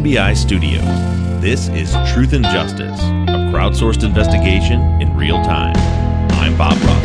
RBI Studios. This is Truth and Justice, a crowdsourced investigation in real time. I'm Bob Ruff.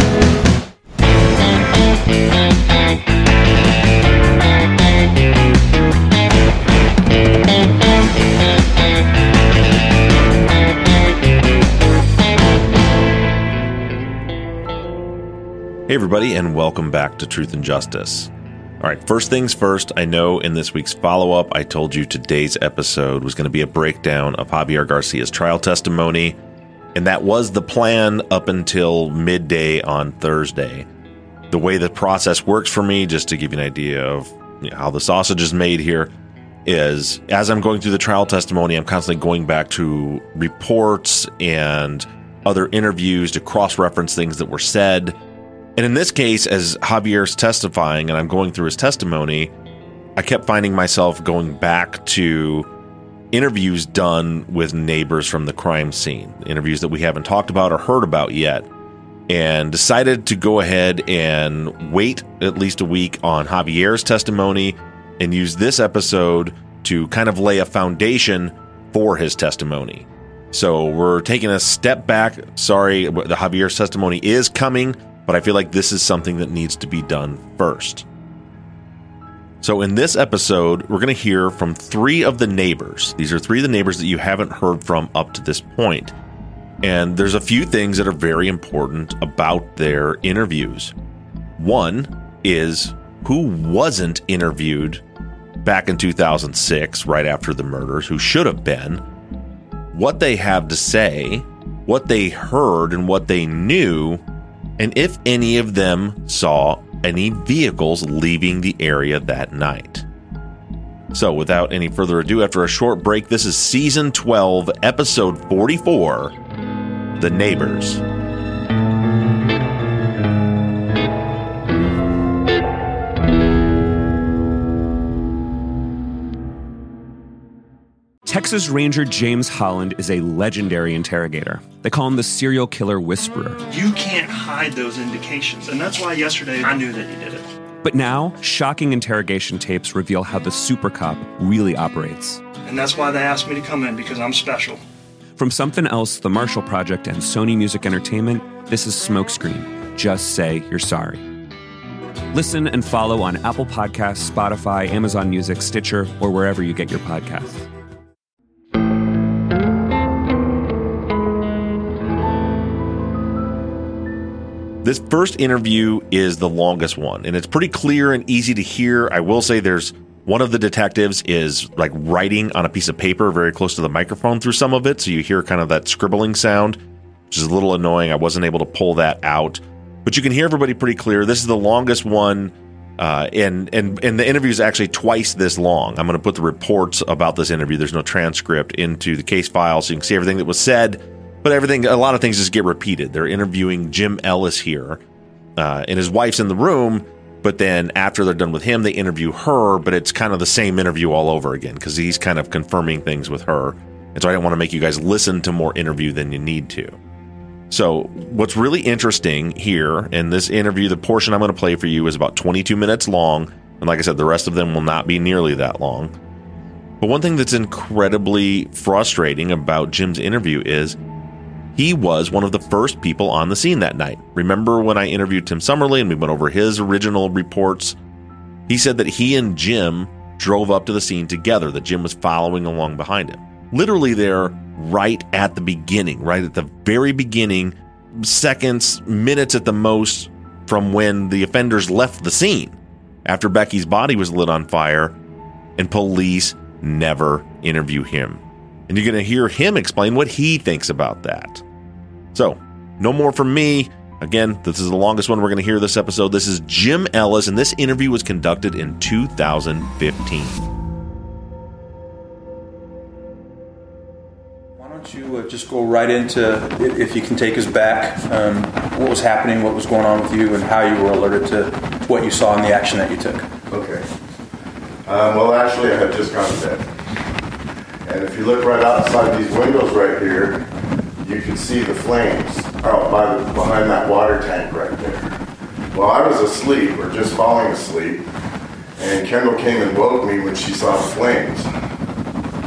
Hey everybody, and welcome back to Truth and Justice. All right, first things first, I know in this week's follow-up, I told you today's episode was going to be a breakdown of Javier Garcia's trial testimony, and that was the plan up until midday on Thursday. The way the process works for me, just to give you an idea of how the sausage is made here, is as I'm going through the trial testimony, I'm constantly going back to reports and other interviews to cross-reference things that were said. And in this case, as Javier's testifying and I'm going through his testimony, I kept finding myself going back to interviews done with neighbors from the crime scene, interviews that we haven't talked about or heard about yet, and decided to go ahead and wait at least a week on Javier's testimony and use this episode to kind of lay a foundation for his testimony. So we're taking a step back. Sorry, the Javier's testimony is coming, but I feel like this is something that needs to be done first. So in this episode, we're going to hear from three of the neighbors. These are three of the neighbors that you haven't heard from up to this point. And there's a few things that are very important about their interviews. One is who wasn't interviewed back in 2006, right after the murders, who should have been, what they have to say, what they heard and what they knew, and if any of them saw any vehicles leaving the area that night. So without any further ado, after a short break, this is Season 12, Episode 44, The Neighbors. Texas Ranger James Holland is a legendary interrogator. They call him the serial killer whisperer. You can't hide those indications, and that's why yesterday I knew that you did it. But now, shocking interrogation tapes reveal how the super cop really operates. And that's why they asked me to come in, because I'm special. From Something Else, The Marshall Project, and Sony Music Entertainment, this is Smokescreen. Just say you're sorry. Listen and follow on Apple Podcasts, Spotify, Amazon Music, Stitcher, or wherever you get your podcasts. This first interview is the longest one, and it's pretty clear and easy to hear. I will say there's one of the detectives is like writing on a piece of paper very close to the microphone through some of it, so you hear kind of that scribbling sound, which is a little annoying. I wasn't able to pull that out, but you can hear everybody pretty clear. This is the longest one, and the interview is actually twice this long. I'm going to put the reports about this interview. There's no transcript into the case file, so you can see everything that was said. But a lot of things just get repeated. They're interviewing Jim Ellis here, and his wife's in the room, but then after they're done with him, they interview her, but it's kind of the same interview all over again, because he's kind of confirming things with her. And so I don't want to make you guys listen to more interview than you need to. So what's really interesting here in this interview, the portion I'm going to play for you is about 22 minutes long. And like I said, the rest of them will not be nearly that long. But one thing that's incredibly frustrating about Jim's interview is he was one of the first people on the scene that night. Remember when I interviewed Tim Summerly and we went over his original reports? He said that he and Jim drove up to the scene together, that Jim was following along behind him. Literally there, right at the beginning, right at the very beginning, seconds, minutes at the most from when the offenders left the scene, after Becky's body was lit on fire, and police never interview him. And you're going to hear him explain what he thinks about that. So, no more from me. Again, this is the longest one we're going to hear this episode. This is Jim Ellis, and this interview was conducted in 2015. Why don't you just go right into, if you can take us back, what was happening, what was going on with you, and how you were alerted to what you saw in the action that you took. Okay. Well, actually, I had just gone to bed. And if you look right outside these windows right here, you can see the flames out behind that water tank right there. Well, I was asleep, or just falling asleep, and Kendall came and woke me when she saw the flames.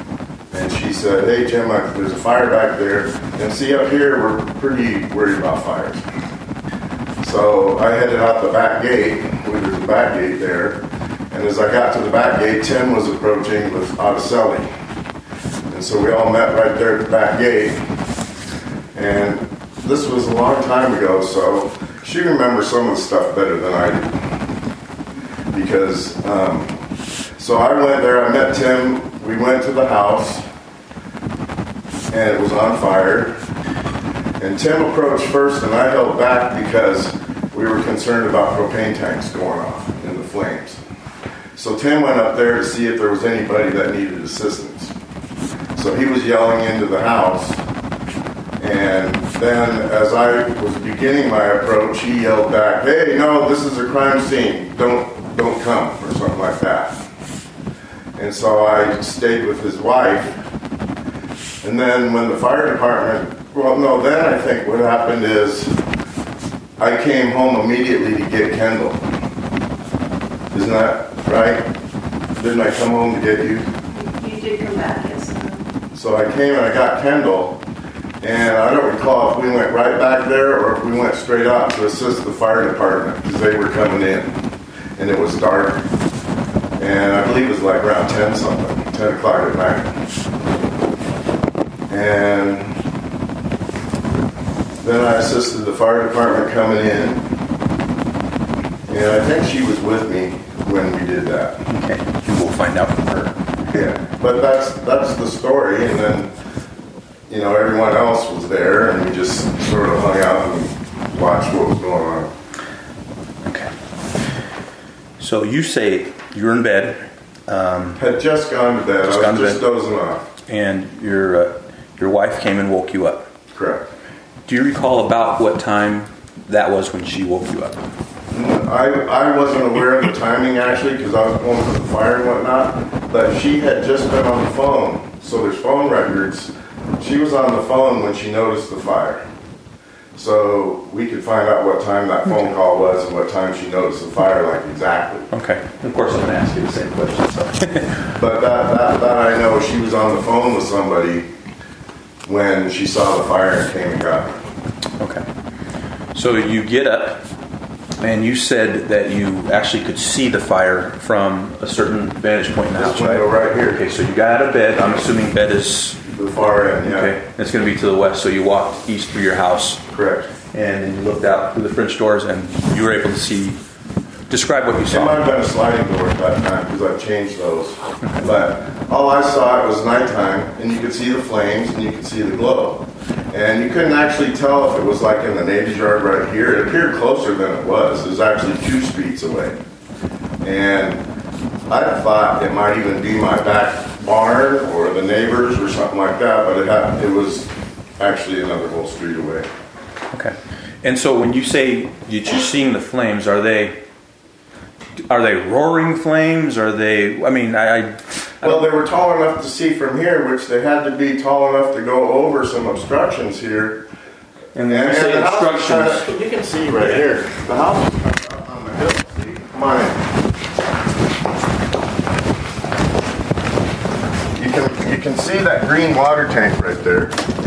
he said, "Hey Jim, there's a fire back there, and see up here we're pretty worried about fires." So I headed out the back gate. There's a back gate there, and as I got to the back gate, Tim was approaching with Araceli, and so we all met right there at the back gate. And this was a long time ago, so she remembers some of the stuff better than I do. Because, so I went there, I met Tim, we went to the house, and it was on fire. And Tim approached first, and I held back because we were concerned about propane tanks going off in the flames. So Tim went up there to see if there was anybody that needed assistance. So he was yelling into the house. And then as I was beginning my approach, he yelled back, "Hey, no, this is a crime scene. Don't come," or something like that. And so I stayed with his wife. And then when the fire department, then I think what happened is I came home immediately to get Kendall. Isn't that right? Didn't I come home to get you? You did come back, yes. So I came and I got Kendall. And I don't recall if we went right back there or if we went straight out to assist the fire department because they were coming in. And it was dark. And I believe it was like around 10 o'clock at night. And then I assisted the fire department coming in. And I think she was with me when we did that. Okay, and we'll find out from her. Yeah, but that's the story. And then, everyone else was there, and we just sort of hung out and watched what was going on. Okay. So you say you were in bed. Had just gone to bed. I was just dozing off. And your wife came and woke you up. Correct. Do you recall about what time that was when she woke you up? I wasn't aware of the timing, actually, because I was going to the fire and whatnot, but she had just been on the phone, so there's phone records. She was on the phone when she noticed the fire. So we could find out what time that phone call was and what time she noticed the fire, like exactly. Okay. Of course, I'm going to ask you the same question. So. But that I know, she was on the phone with somebody when she saw the fire and came and got her. Okay. So you get up, and you said that you actually could see the fire from a certain vantage point in the house, right? Window right here. Okay, so you got out of bed. I'm assuming bed is The far end, yeah. okay. And it's going to be to the west, so you walked east through your house. Correct. And then you looked out through the French doors, and you were able to see. Describe what you It saw. might have been a sliding door at that time because I've changed those. But all I saw, it was nighttime, and you could see the flames and you could see the glow. And you couldn't actually tell if it was like in the neighbor's yard right here. It appeared closer than it was. It was actually 2 streets away. And I thought it might even be my back barn or the neighbors or something like that, but it was actually another whole street away. Okay. And so when you say that you're seeing the flames, are they roaring flames? Are they? I mean, Well, they were tall enough to see from here, which they had to be tall enough to go over some obstructions here. And when you say the house is obstructions, kinda, you can see right here. The house is kind of up on the hill. See, come on in. You can see that green water tank right there,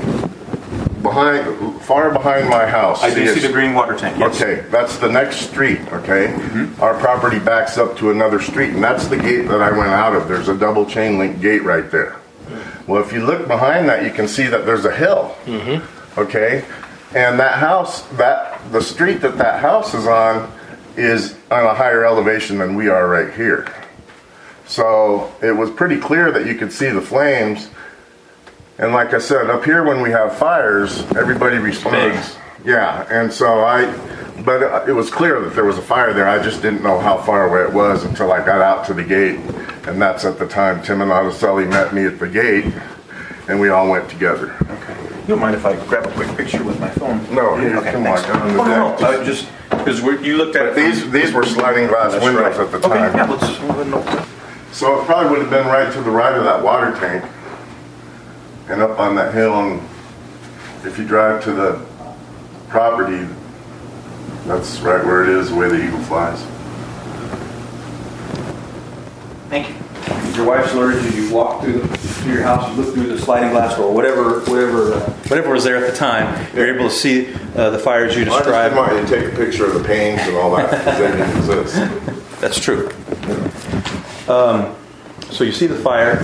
far behind my house. I do see the green water tank. Yes. Okay, that's the next street, okay? Mm-hmm. Our property backs up to another street, and that's the gate that I went out of. There's a double chain link gate right there. Well, if you look behind that, you can see that there's a hill, okay? And that house, the street that house is on a higher elevation than we are right here. So it was pretty clear that you could see the flames. And like I said, up here when we have fires, everybody responds. Yeah, and so but it was clear that there was a fire there. I just didn't know how far away it was until I got out to the gate. And that's at the time Tim and Araceli met me at the gate, and we all went together. Okay. You don't mind if I grab a quick picture with my phone? No, here, okay, come on, thanks. get on the deck. No, just because you looked at But these were sliding glass That's windows right. at the time. Okay, yeah, let's go ahead and open it. So it probably would have been right to the right of that water tank and up on that hill. And if you drive to the property, that's right where it is, the way the eagle flies. Thank you. your wife's alerted you. You walk through your house. You look through the sliding glass door, whatever was there at the time. You're able to see the fires you described. I just didn't want you to take a picture of the panes and all that because they didn't exist. That's true. So you see the fire.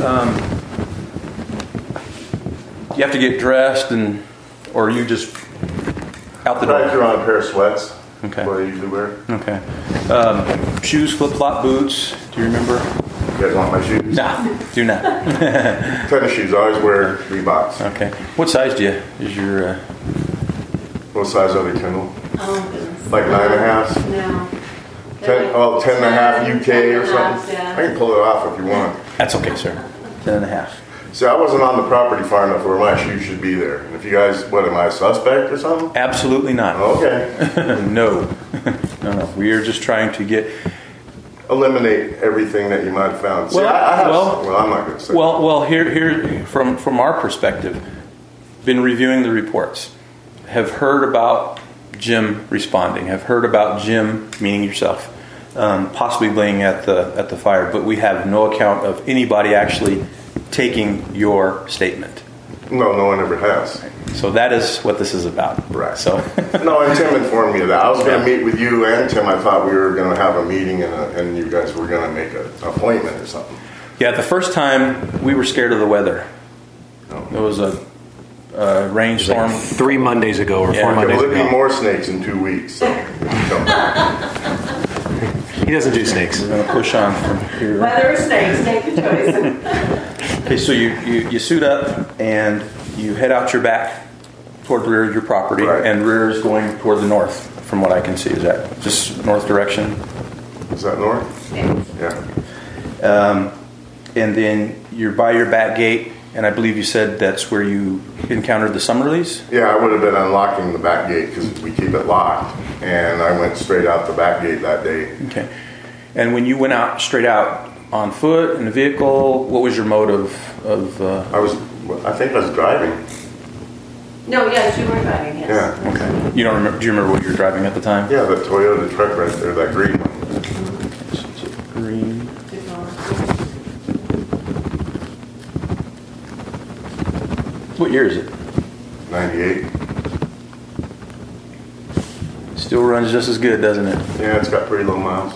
You have to get dressed, or you just out the door. I threw on a pair of sweats. Okay. What I usually wear. Okay. Shoes, flip-flop boots. Do you remember? You guys want my shoes? No, do not. Tennis shoes. I always wear Reeboks. Okay. What size is your? What size are they, Kendall? Oh, goodness. Like 9.5? No. 10.5 UK or 10.5, something? yeah. I can pull it off if you want. That's okay, sir. 10.5. See, I wasn't on the property far enough where my shoes should be there. And if you guys, am I a suspect or something? Absolutely not. Okay. No. No. We are just trying to eliminate everything that you might have found. See, I'm not going to say. Well, here, from our perspective, been reviewing the reports, have heard about Jim responding, have heard about Jim, meaning yourself, possibly being at the fire, but we have no account of anybody actually taking your statement. No one ever has. So that is what this is about. Right. So no, and Tim informed me of that. I was going to meet with you and Tim. I thought we were going to have a meeting and you guys were going to make an appointment or something. Yeah, the first time we were scared of the weather. Oh. It was a rainstorm. Like 3 Mondays ago or 4 Well, Mondays there'll be ago. more snakes in 2 weeks. So. He doesn't do snakes. We're going to push on from here. Weather or snakes, take your choice. Okay, so you suit up and you head out your back toward the rear of your property, right. And rear is going toward the north, from what I can see. Is that just north direction? Is that north? Yeah. And then you're by your back gate, and I believe you said that's where you encountered the Summerleys? Yeah, I would have been unlocking the back gate because we keep it locked, and I went straight out the back gate that day. Okay. And when you went out straight out on foot in a vehicle, what was your mode of I think I was driving. No, yes, you were driving, yes. Yeah. Okay. You don't remember? Do you remember what you were driving at the time? Yeah, the Toyota truck right there, that green one. Green. What year is it? 98. Still runs just as good, doesn't it? Yeah, it's got pretty low miles.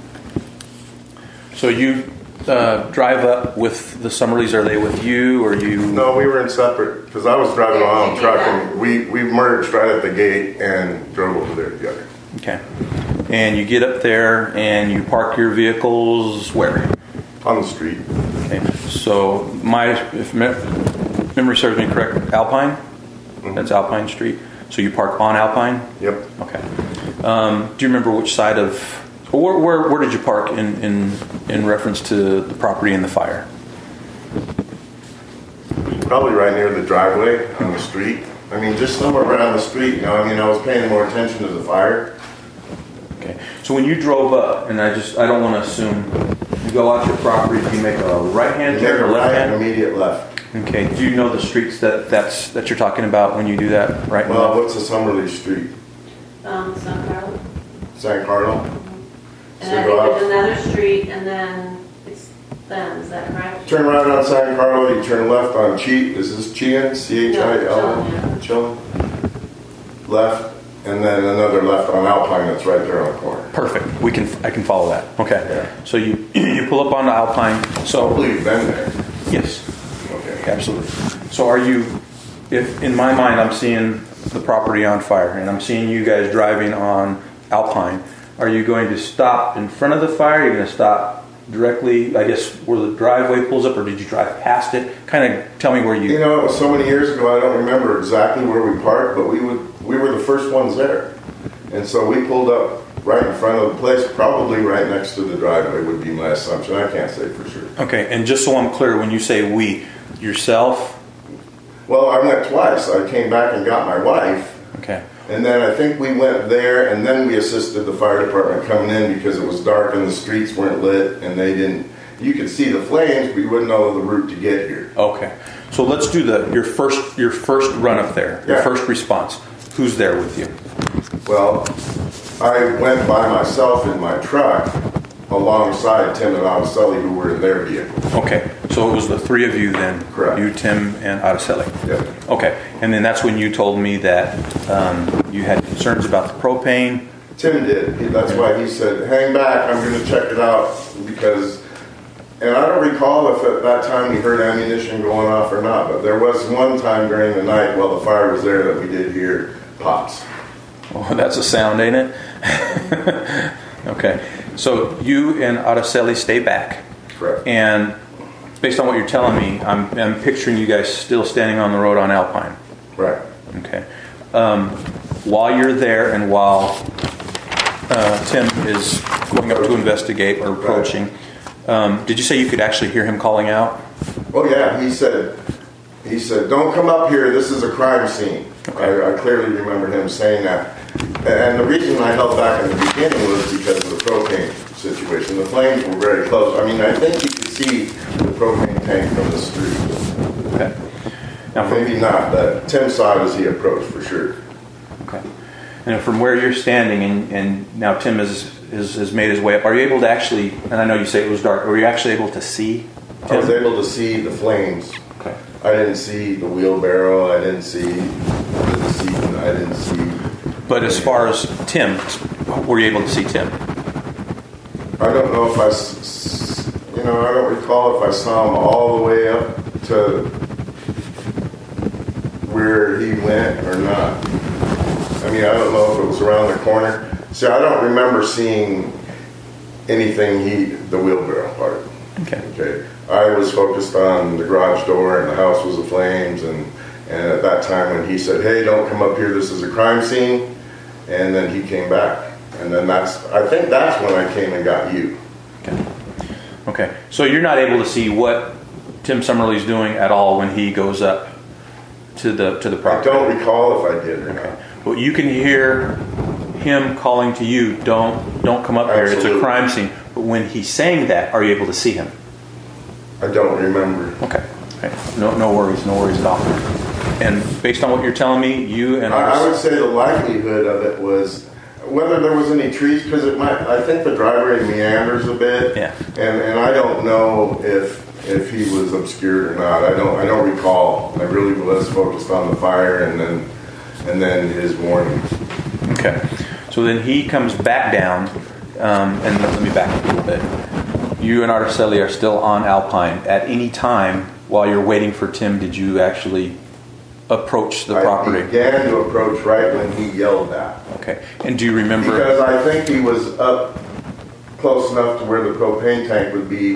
So you drive up with the Summerleys. Are they with you, or you? No, we were in separate because I was driving my own truck, and we merged right at the gate and drove over there together. Okay. And you get up there and you park your vehicles where? On the street. Okay. So if memory serves me correct, Alpine. Mm-hmm. That's Alpine Street. So you park on Alpine. Yep. Okay. Do you remember which side of? Where did you park in reference to the property and the fire? Probably right near the driveway on the street. I mean, just somewhere right on the street. You know, I mean, I was paying more attention to the fire. Okay. So when you drove up, and I don't want to assume, you go out your property, do you make a right-hand turn or left-hand? Immediate left. Okay. Do you know the streets that you're talking about when you do that? Right. Well, what's the Summerlee Street? San Carlos. San Carlo. And I think there's another street, and then it's them, is that correct? Turn right on San Carlo, you turn left on Chi. Is this Chian? C-H-I-L? No, Chilling. Left, and then another left on Alpine that's right there on the corner. Perfect. I can follow that. Okay. Yeah. So you pull up onto Alpine. So Hopefully you've been there. yes, Okay. absolutely. So are you? If in my mind I'm seeing the property on fire, and I'm seeing you guys driving on Alpine, are you going to stop in front of the fire? Are you going to stop directly, I guess, where the driveway pulls up, or did you drive past it? Kind of tell me where you... You know, it was so many years ago, I don't remember exactly where we parked, but we were the first ones there. And so we pulled up right in front of the place, probably right next to the driveway would be my assumption. I can't say for sure. Okay, and just so I'm clear, when you say we, yourself? Well, I went twice. I came back and got my wife. Okay. And then I think we went there, and then we assisted the fire department coming in because it was dark and the streets weren't lit, and they didn't. You could see the flames, but you wouldn't know the route to get here. Okay, so let's do your first run up there. Your first response. Who's there with you? Well, I went by myself in my truck, alongside Tim and Araceli, who were in their vehicle. Okay, so it was the three of you then? Correct. You, Tim, and Araceli? Yeah. Okay, and then that's when you told me that you had concerns about the propane. Tim did. That's why he said, hang back, I'm going to check it out, because, and I don't recall if at that time we heard ammunition going off or not, but there was one time during the night while the fire was there that we did hear pops. Oh, that's a sound, ain't it? Okay, so you and Araceli stay back. Correct. And based on what you're telling me, I'm picturing you guys still standing on the road on Alpine. Right. Okay. While you're there and while Tim is going up to investigate or approaching, did you say you could actually hear him calling out? Oh yeah, he said, don't come up here, this is a crime scene. I clearly remember him saying that. And the reason I held back in the beginning was because of the propane situation. The flames were very close. I mean, I think you could see the propane tank from the street. Okay. Now, Maybe not, but Tim saw it as he approached for sure. Okay. And from where you're standing, and now Tim has made his way up, are you able to actually, and I know you say it was dark, were you actually able to see Tim? I was able to see the flames. Okay. I didn't see the wheelbarrow. I didn't see the seat. I didn't see. But as far as Tim, were you able to see Tim? I don't know if I don't recall if I saw him all the way up to where he went or not. I mean, I don't know if it was around the corner. See, I don't remember seeing anything the wheelbarrow part. Okay. I was focused on the garage door and the house was aflames, and at that time when he said, hey, don't come up here, this is a crime scene, and then he came back. And then I think that's when I came and got you. Okay. So you're not able to see what Tim Summerly's doing at all when he goes up to the property? I don't recall if I did or not. But you can hear him calling to you, don't come up here, it's a crime scene. But when he's saying that, are you able to see him? I don't remember. Okay. No worries at all. And based on what you're telling me, you and I would say the likelihood of it was whether there was any trees, because I think the driveway meanders a bit. Yeah. And I don't know if he was obscured or not. I don't recall. I really was focused on the fire and then his warning. Okay. So then he comes back down, and let me back up a little bit. You and Araceli are still on Alpine. At any time while you're waiting for Tim, did you actually approach the property? I began to approach right when he yelled that. Okay. And do you remember? Because I think he was up close enough to where the propane tank would be.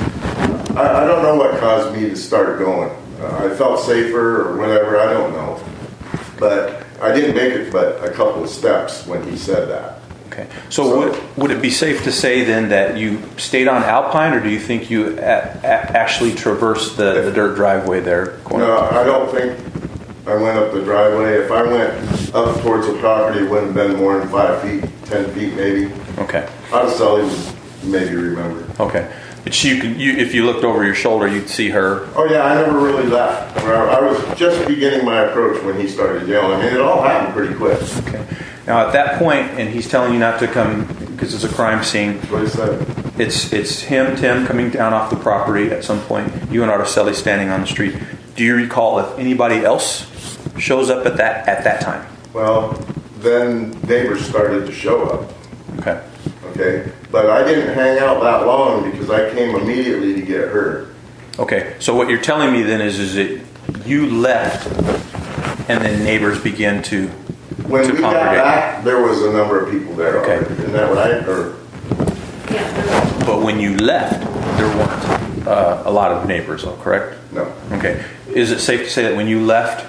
I don't know what caused me to start going. I felt safer or whatever, I don't know. But I didn't make it but a couple of steps when he said that. Okay. So would it be safe to say then that you stayed on Alpine, or do you think you actually traversed the dirt driveway there? No, I don't think I went up the driveway. If I went up towards the property, it wouldn't have been more than 5 feet, 10 feet maybe. Okay. Araceli would maybe remember. Okay. But if you looked over your shoulder, you'd see her. Oh yeah, I never really left. I was just beginning my approach when he started yelling. I mean, it all happened pretty quick. Okay. Now at that point, and he's telling you not to come because it's a crime scene. That's what he said. It's Tim, coming down off the property at some point. You and Araceli standing on the street. Do you recall if anybody else shows up at that time? Well, then neighbors started to show up. Okay. But I didn't hang out that long because I came immediately to get her. Okay. So what you're telling me then is that you left, and then neighbors began to when we got congregate. back, there was a number of people there. Okay. Already. Isn't that right? Or Yeah. But when you left, there weren't a lot of neighbors, correct? no. Okay. Is it safe to say that when you left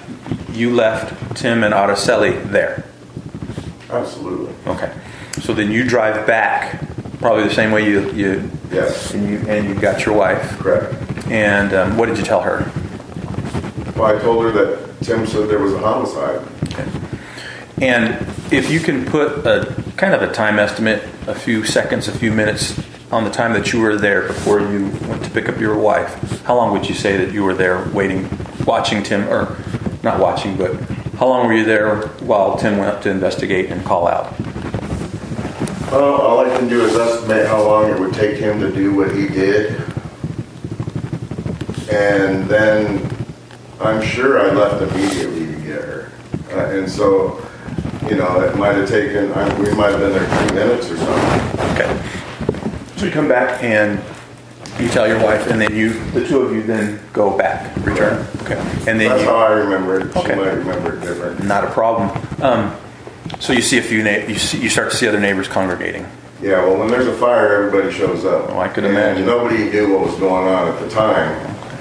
Tim and Araceli there? Absolutely. Okay. So then you drive back, probably the same way you Yes. and you got your wife. Correct. And what did you tell her? Well, I told her that Tim said there was a homicide. Okay. And if you can put a kind of a time estimate, a few seconds, a few minutes on the time that you were there before you went to pick up your wife, how long would you say that you were there waiting, watching Tim, or not watching, but how long were you there while Tim went up to investigate and call out? Well, all I can do is estimate how long it would take him to do what he did. And then I'm sure I left immediately to get her. And so, you know, it might have taken, we might have been there 3 minutes or something. Okay. So you come back and you tell your wife, and then the two of you then go back, return. Okay. And then that's how I remember it. Okay. She might remember it different. Not a problem. So you see you start to see other neighbors congregating. Yeah, well, when there's a fire, everybody shows up. Oh, I could imagine. Nobody knew what was going on at the time.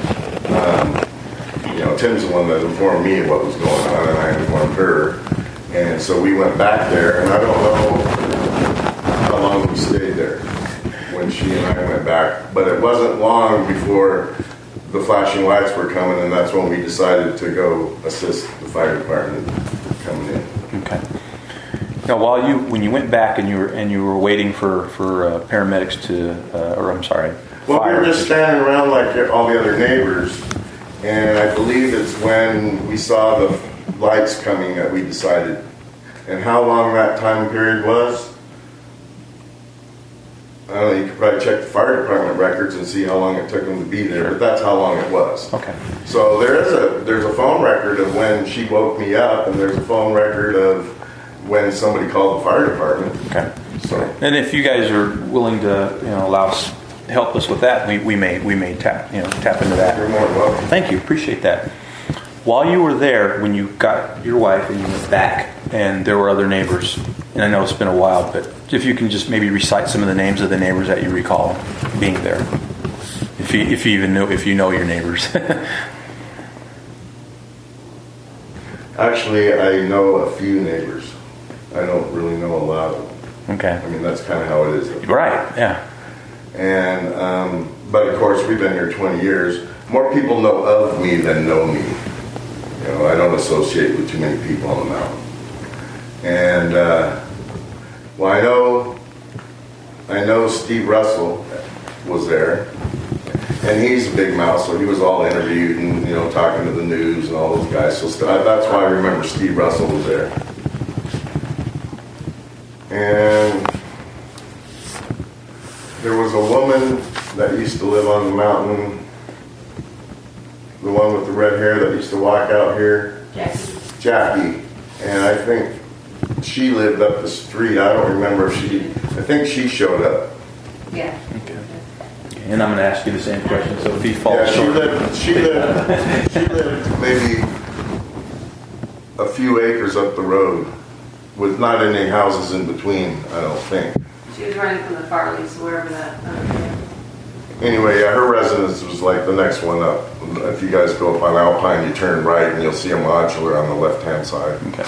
You know, Tim's the one that informed me of what was going on, and I informed her. And so we went back there, and I don't know how long we stayed there when she and I went back. But it wasn't long before the flashing lights were coming, and that's when we decided to go assist the fire department coming in. Okay. Now, when you went back and you were waiting for paramedics Well, we were just standing around like all the other neighbors, and I believe it's when we saw the lights coming that we decided. And how long that time period was, I don't know, you could probably check the fire department records and see how long it took them to be there, but that's how long it was. Okay. So there's a phone record of when she woke me up, and there's a phone record of when somebody called the fire department. Okay. So, and if you guys are willing to, allow us, help us with that, we may tap into that. you're more than welcome. Thank you. Appreciate that. While you were there, when you got your wife and you went back, and there were other neighbors, and I know it's been a while, but if you can just maybe recite some of the names of the neighbors that you recall being there, if you know your neighbors. Actually, I know a few neighbors. I don't really know a lot of them. Okay. I mean, that's kind of how it is. Right. Yeah. And, but of course, we've been here 20 years. More people know of me than know me. You know, I don't associate with too many people on the mountain. And, well, I know Steve Russell was there. And he's a big mouth, so he was all interviewed and, talking to the news and all those guys. So that's why I remember Steve Russell was there. And there was a woman that used to live on the mountain, the one with the red hair that used to walk out here. Jackie. And I think she lived up the street. I don't remember if I think she showed up. Yeah. Okay. And I'm going to ask you the same question. So if he falls short, she lived maybe a few acres up the road, with not any houses in between. I don't think. She was running from the Farleys, wherever that. Anyway, yeah, her residence was like the next one up. If you guys go up on Alpine, you turn right, and you'll see a modular on the left-hand side. Okay.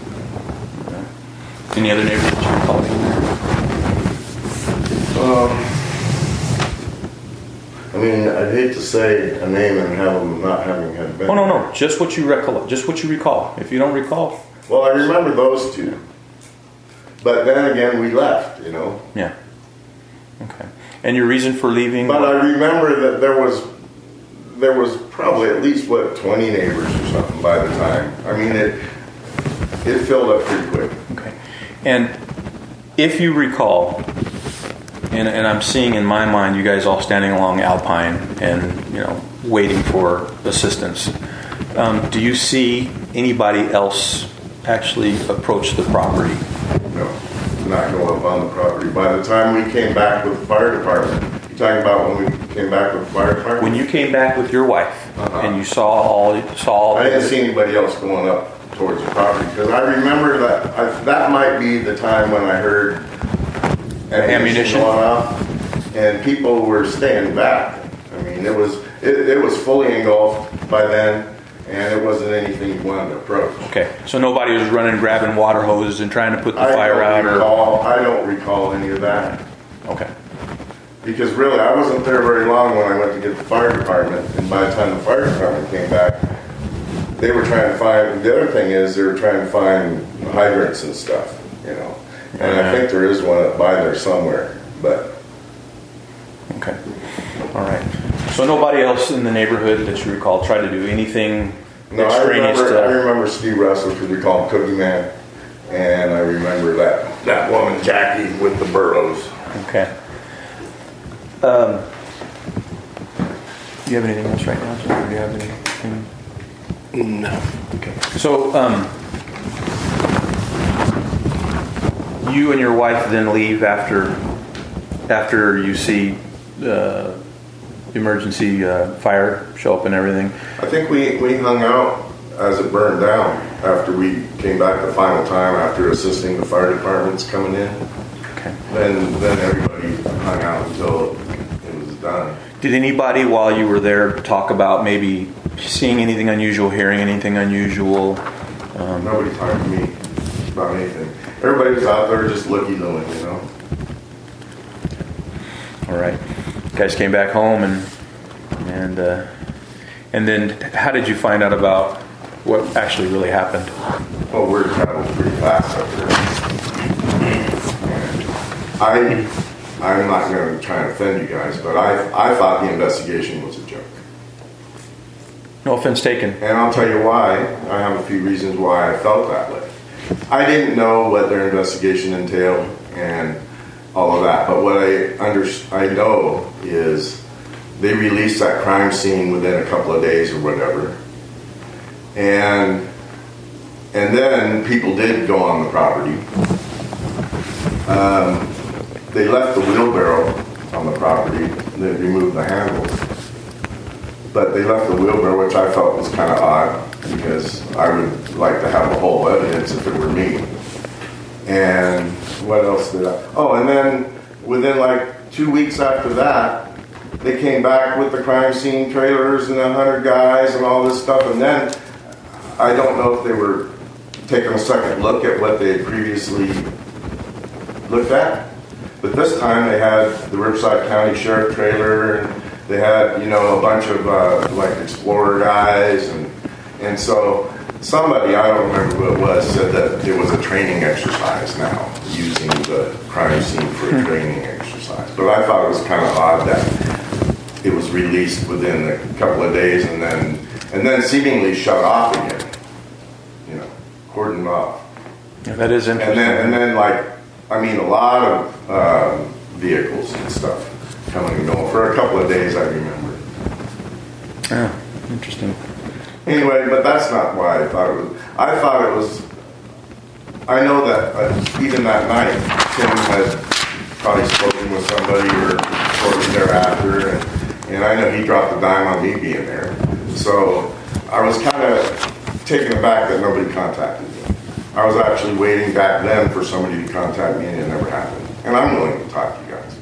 Any other neighbors that you recall being there? I mean, I'd hate to say a name and have them not having had been. Oh, no. Just what you recall. Just what you recall. If you don't recall. Well, I remember those two. But then again, we left, Yeah. Okay. And your reason for leaving? But I remember that there was probably at least, 20 neighbors or something by the time. I mean, it filled up pretty quick. Okay. And if you recall, and I'm seeing in my mind you guys all standing along Alpine and, waiting for assistance. Do you see anybody else actually approach the property? No, not go up on the property. By the time we came back with the fire department, you're talking about when we came back with the fire department? When you came back with your wife and you saw all I didn't see anybody else going up towards the property, because I remember that might be the time when I heard ammunition going off, and people were staying back. I mean, it was fully engulfed by then, and it wasn't anything you wanted to approach. Okay, so nobody was running, grabbing water hoses and trying to put the fire out? I don't recall any of that. Okay. Because really, I wasn't there very long when I went to get the fire department, and by the time the fire department came back, they were trying to find, the other thing is they were trying to find hydrants and stuff, And I think there is one up by there somewhere, but... Okay. All right. So nobody else in the neighborhood that you recall tried to do anything No, extraneous I remember Steve Russell, because we call him Cookie Man, and I remember remember that woman, Jackie, with the burros. Okay. Do you have anything else right now, Jim? Or do you have anything? No. Okay. So, you and your wife then leave after you see emergency fire show up and everything. I think we hung out as it burned down after we came back the final time after assisting the fire departments coming in. Okay. Then everybody hung out until it was done. Did anybody while you were there talk about maybe seeing anything unusual, hearing anything unusual? Nobody talked to me about anything. Everybody was out there just looky-looey, you know. All right. You guys came back home and then how did you find out about what actually really happened? Well, word traveled pretty fast up there. I'm not going to try and offend you guys, but I thought the investigation was a joke. No offense taken. And I'll tell you why. I have a few reasons why I felt that way. I didn't know what their investigation entailed and all of that, but what I know is they released that crime scene within a couple of days or whatever. And then people did go on the property. They left the wheelbarrow on the property. They removed the handles. But they left the wheelbarrow, which I felt was kind of odd because I would like to have the whole evidence if it were me. And what else did I... Oh, and then within like 2 weeks after that, they came back with the crime scene trailers and 100 guys and all this stuff. And then I don't know if they were taking a second look at what they had previously looked at. But this time they had the Riverside County Sheriff trailer, and they had, a bunch of like Explorer guys, and so somebody, I don't remember who it was, said that it was a training exercise now, using the crime scene for a training exercise. But I thought it was kind of odd that it was released within a couple of days and then seemingly shut off again, cordoned off. Yeah, that is interesting. And then a lot of vehicles and stuff coming and going for a couple of days, I remember. Oh, interesting. Anyway, but that's not why I thought it was. I thought it was. I know that even that night, Tim had probably spoken with somebody or shortly thereafter, and I know he dropped a dime on me being there. So I was kind of taken aback that nobody contacted me. I was actually waiting back then for somebody to contact me, and it never happened. And I'm willing to talk to you guys.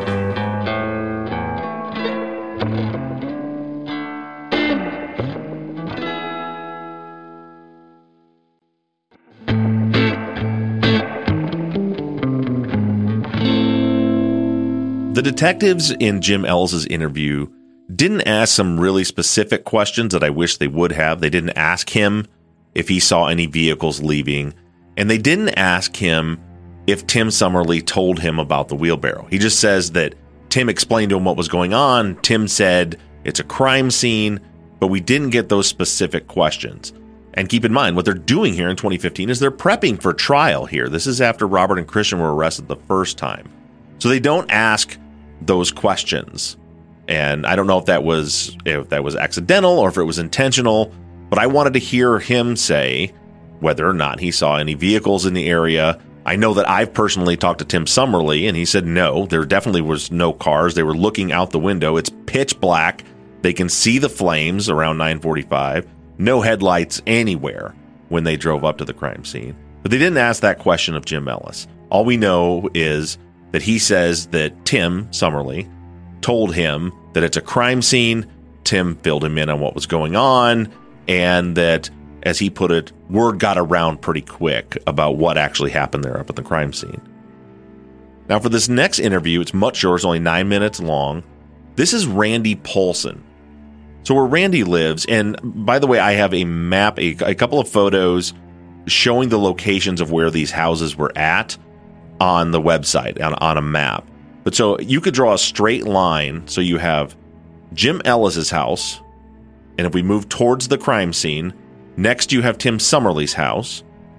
The detectives in Jim Ellis's interview didn't ask some really specific questions that I wish they would have. They didn't ask him if he saw any vehicles leaving, and they didn't ask him if Tim Summerly told him about the wheelbarrow. He just says that Tim explained to him what was going on. Tim said it's a crime scene, but we didn't get those specific questions. And keep in mind, what they're doing here in 2015 is they're prepping for trial here. This is after Robert and Christian were arrested the first time. So they don't ask those questions. And I don't know if that was accidental or if it was intentional, but I wanted to hear him say whether or not he saw any vehicles in the area. I know that I've personally talked to Tim Summerly, and he said no, there definitely was no cars. They were looking out the window. It's pitch black. They can see the flames around 9:45. No headlights anywhere when they drove up to the crime scene. But they didn't ask that question of Jim Ellis. All we know is that he says that Tim Summerly told him that it's a crime scene. Tim filled him in on what was going on, and that, as he put it, word got around pretty quick about what actually happened there up at the crime scene. Now, for this next interview, it's much shorter, it's only 9 minutes long. This is Randy Paulson. So where Randy lives, and by the way, I have a map, a couple of photos showing the locations of where these houses were at on the website, on a map. But so you could draw a straight line. So you have Jim Ellis's house, and if we move towards the crime scene, next you have Tim Summerly's house,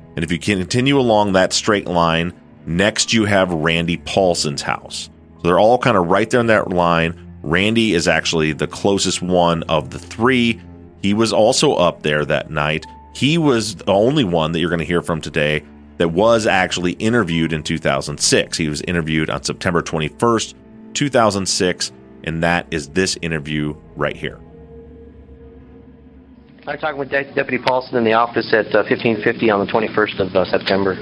And if you continue along that straight line, next you have Randy Paulson's house. So they're all kind of right there in that line. Randy is actually the closest one of the three. He was also up there that night. He was the only one that you're going to hear from today that was actually interviewed in 2006. He was interviewed on September 21st, 2006, and that is this interview right here. I'm talking with Deputy Paulson in the office at 1550 on the 21st of September.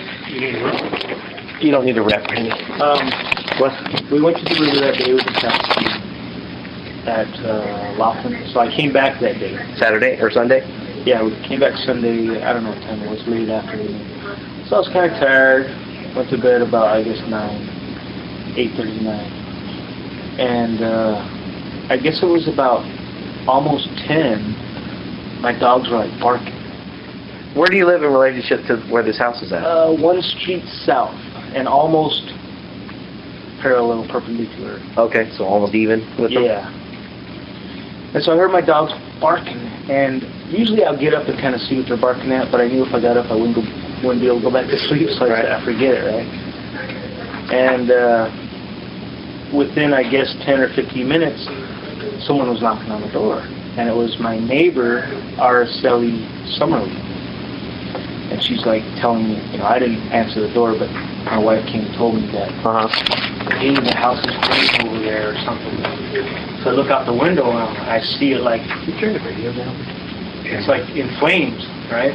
You don't need a rep. We went to the river that day with the captain at Laughlin. So I came back that day. Saturday or Sunday? Yeah, we came back Sunday. I don't know what time it was, late afternoon. So I was kind of tired. Went to bed about, I guess, 8:39. And I guess it was about almost 10. My dogs were like barking. Where do you live in relationship to where this house is at? One street south and almost perpendicular. Okay, so almost even with them? Yeah. And so I heard my dogs barking, and usually I'll get up and kind of see what they're barking at, but I knew if I got up I wouldn't be able to go back to sleep, so I said, I forget it, right? And within, I guess, 10 or 15 minutes, someone was knocking on the door. And it was my neighbor, Araceli Summerly. And she's like telling me, I didn't answer the door, but my wife came and told me that, hey, the house is burning over there or something. So I look out the window and I see it like, you turn the radio down. It's like in flames, right?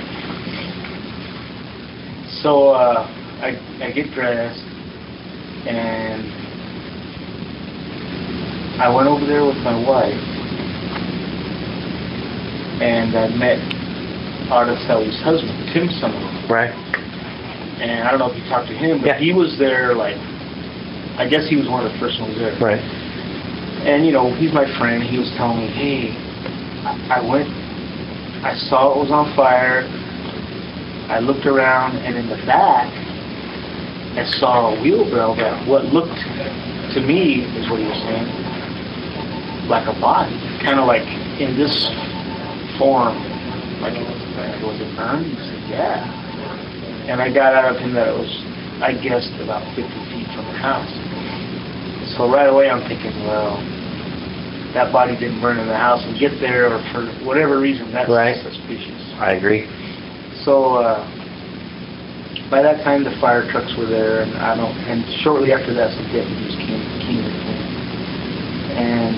So I get dressed and I went over there with my wife. And I met Araceli's husband, Tim Summerly. Right. And I don't know if you talked to him, but he was there, I guess he was one of the first ones there. Right. And, he's my friend. He was telling me, hey, I saw it was on fire. I looked around, and in the back, I saw a wheelbarrow that what looked to me, is what he was saying, like a body. Kind of like in this form, like was it burned? He said, yeah. And I got out of him that it was, I guessed, about 50 feet from the house. So right away I'm thinking, well, that body didn't burn in the house and get there, or for whatever reason, that's suspicious. I agree. So by that time the fire trucks were there, and shortly after that some deputies came with me. And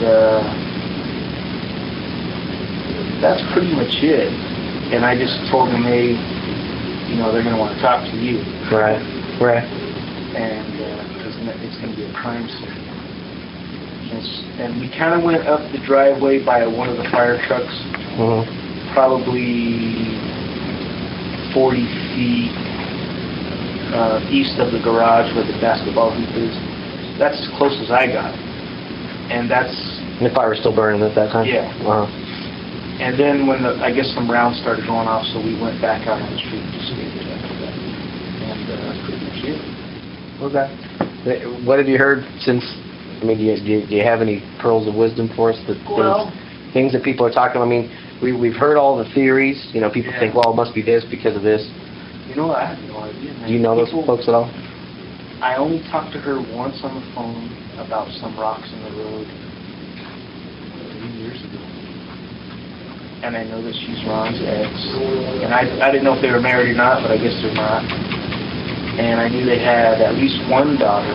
that's pretty much it. And I just told them, hey, they're going to want to talk to you. Right. And because it's going to be a crime scene. And we kind of went up the driveway by one of the fire trucks, probably 40 feet east of the garage where the basketball hoop is. That's as close as I got. And the fire was still burning at that time? Yeah. And then when I guess some rounds started going off, so we went back out on the street and just waited after that. And that's pretty much it. Okay. What have you heard since? Do you have any pearls of wisdom for us? Things that people are talking about? We've heard all the theories. People think, well, it must be this because of this. I have no idea, man. Do you know those folks at all? I only talked to her once on the phone about some rocks in the road 3 years ago. And I know that she's Ron's ex. And I didn't know if they were married or not, but I guess they're not. And I knew they had at least one daughter.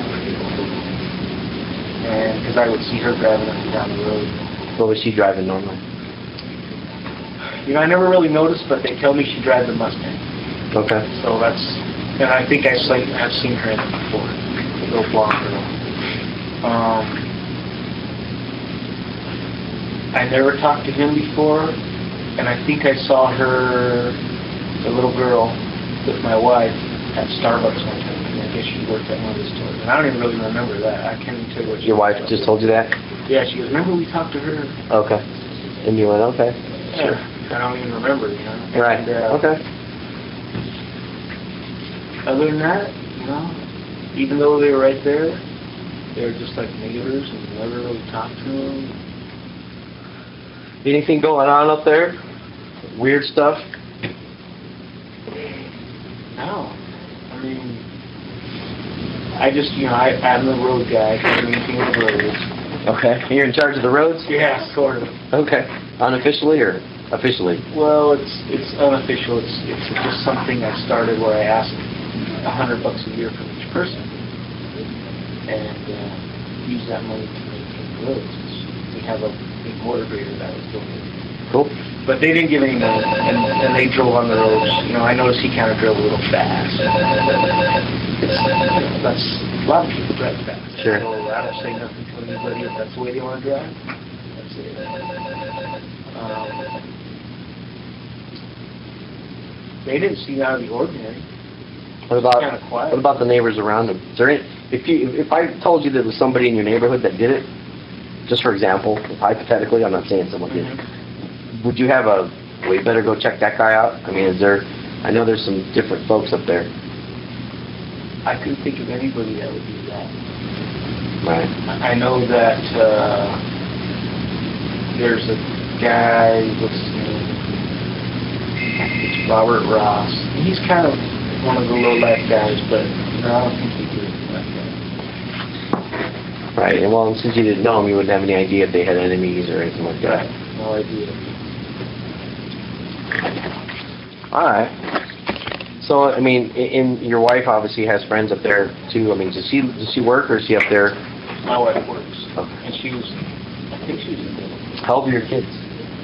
And because I would see her driving up and down the road. What was she driving normally? I never really noticed, but they tell me she drives a Mustang. Okay. So and I think I've seen her in it before. A little blonde girl. I never talked to him before, and I think I saw her, the little girl, with my wife at Starbucks one time. And I guess she worked at one of the stores. And I don't even really remember that. I can't even tell you what she Your wife just told you that? Yeah, she goes, remember we talked to her? Okay. And you went, okay. Sure. I don't even remember, Right. And, okay. Other than that, even though they were right there, they were just like neighbors and never really talked to them. Anything going on up there? Weird stuff? No. I mean, I just, I'm the road guy. I maintain the roads. Okay. You're in charge of the roads? Yeah, sort of. Okay. Unofficially or officially? Well, it's unofficial. It's just something I started where I ask $100 a year from each person, and use that money to maintain the roads. We have a big motor grader that was donated. Cool. But they didn't give any money, and they drove on the roads. I noticed he kind of drove a little fast. That's a lot of people drive fast. Sure. So I don't say nothing to anybody if that's the way they want to drive. That's it. They didn't seem out of the ordinary. What about kind of quiet. What about the neighbors around them? Is there if I told you there was somebody in your neighborhood that did it, just for example, hypothetically, I'm not saying someone did, would you have a, well, you better go check that guy out? I mean, I know there's some different folks up there. I couldn't think of anybody that would do that. Right. I know that there's a guy, what's his name? It's Robert Ross. He's kind of one of the low-life guys, but no, I don't think he did like that. Right, and well, since you didn't know him, you wouldn't have any idea if they had enemies or anything like that. Right, no idea. All right. So, I mean, your wife obviously has friends up there too. I mean, does she work or is she up there? My wife works, okay. And I think she was in there. How old are your kids?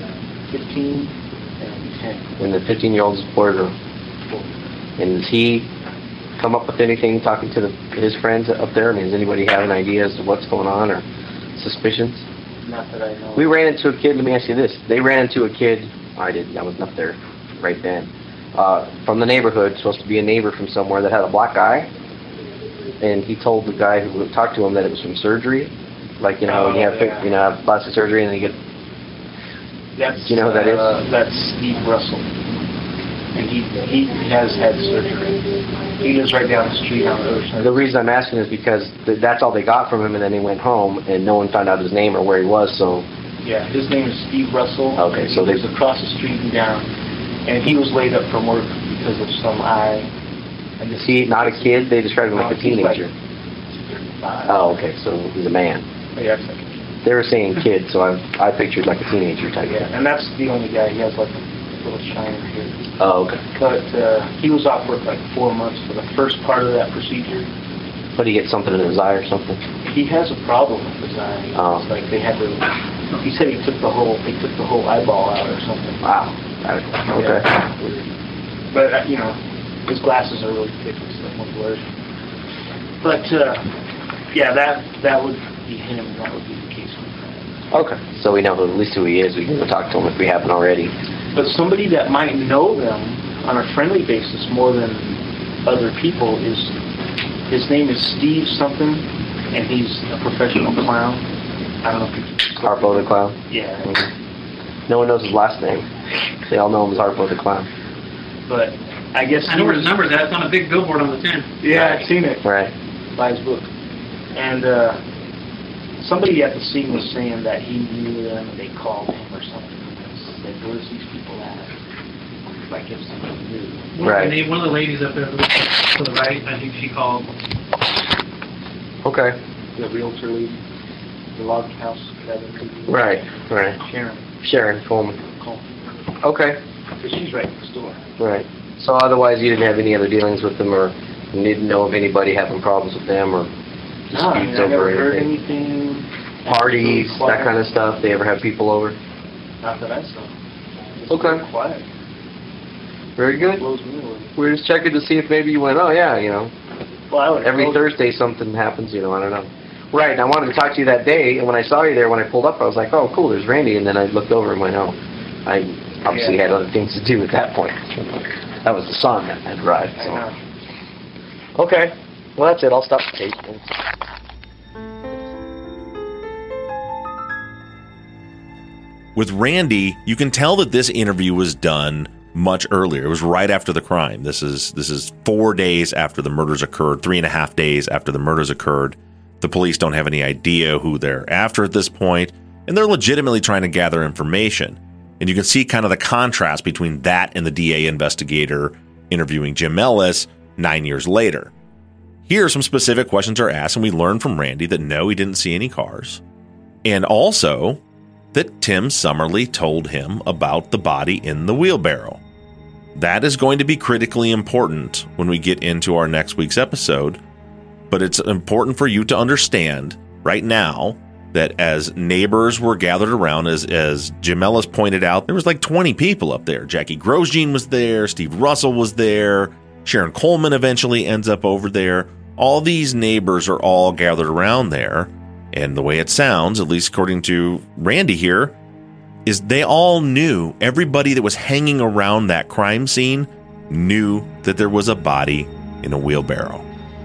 15 and 10. And the 15-year-old is a boy or girl? And does he come up with anything talking to his friends up there? I mean, does anybody have an idea as to what's going on or suspicions? Not that I know. We ran into a kid, let me ask you this. They ran into a kid, I wasn't up there right then, from the neighborhood, supposed to be a neighbor from somewhere that had a black eye. And he told the guy who talked to him that it was from surgery. Like, when you have plastic surgery and then you get... That's, do you know who that is? That's Steve Russell. And he has had surgery. He lives right down the street on the other side. The reason I'm asking is because that's all they got from him, and then he went home, and no one found out his name or where he was, so... Yeah, his name is Steve Russell. Okay, so he lives across the street and down. And he was laid up from work because of some eye. And is he not a kid? They described him like a teenager. Oh, okay, so he's a man. Yeah, it's like a kid. They were saying kid, so I pictured like a teenager type. Yeah, and that's the only guy. He has like a little shiner here. Oh, okay. But he was off work like 4 months for the first part of that procedure. But he get something in his eye or something? He has a problem with his eye. Oh. It's like they had to. He said they took the whole eyeball out or something. Wow. Okay. Yeah. But his glasses are really thick and stuff when he wears them. But yeah, that would be him. That would be the case with that. Okay. So we know at least who he is. We can go talk to him if we haven't already. But somebody that might know them on a friendly basis more than other people is. His name is Steve something, and he's a professional clown. I don't know if you... Harpo the Clown? Yeah. Mm-hmm. No one knows his last name. They all know him as Harpo the Clown. But I guess... I know where his number's at. It's on a big billboard on the 10. Yeah, I've seen it. Right. By his book. And somebody at the scene was saying that he knew them and they called him or something. And said, where's these people at? Like if somebody knew. Right. One of the ladies up there to the right, I think she called. Okay. The realtor lady. The log house cabin lady. Right. Sharon Coleman. Okay. Because she's right next door. Right. So otherwise you didn't have any other dealings with them, or you didn't know of anybody having problems with them, or disputes I never over heard anything? anything. Parties, that kind of stuff? They ever have people over? Not that I saw. It's okay. Quiet. Very good. We're just checking to see if maybe you went, oh yeah, Well, every Thursday something happens, I don't know. Right, and I wanted to talk to you that day, and when I saw you there, when I pulled up, I was like, oh cool, there's Randy, and then I looked over and went, oh, I obviously had other things to do at that point. That was the sun that had arrived. So. Okay, well that's it, I'll stop the tape. With Randy, you can tell that this interview was done much earlier. It was right after the crime. This is 4 days after the murders occurred, 3.5 days after the murders occurred. The police don't have any idea who they're after at this point, and they're legitimately trying to gather information. And you can see kind of the contrast between that and the DA investigator interviewing Jim Ellis 9 years later. Here, some specific questions are asked, and we learn from Randy that no, he didn't see any cars. And also that Tim Summerly told him about the body in the wheelbarrow. That is going to be critically important when we get into our next week's episode, but it's important for you to understand right now that as neighbors were gathered around, as Jim Ellis pointed out, there was like 20 people up there. Jackie Grosjean was there, Steve Russell was there, Sharon Coleman eventually ends up over there. All these neighbors are all gathered around there, and the way it sounds, at least according to Randy here, is they all knew, everybody that was hanging around that crime scene knew that there was a body in a wheelbarrow.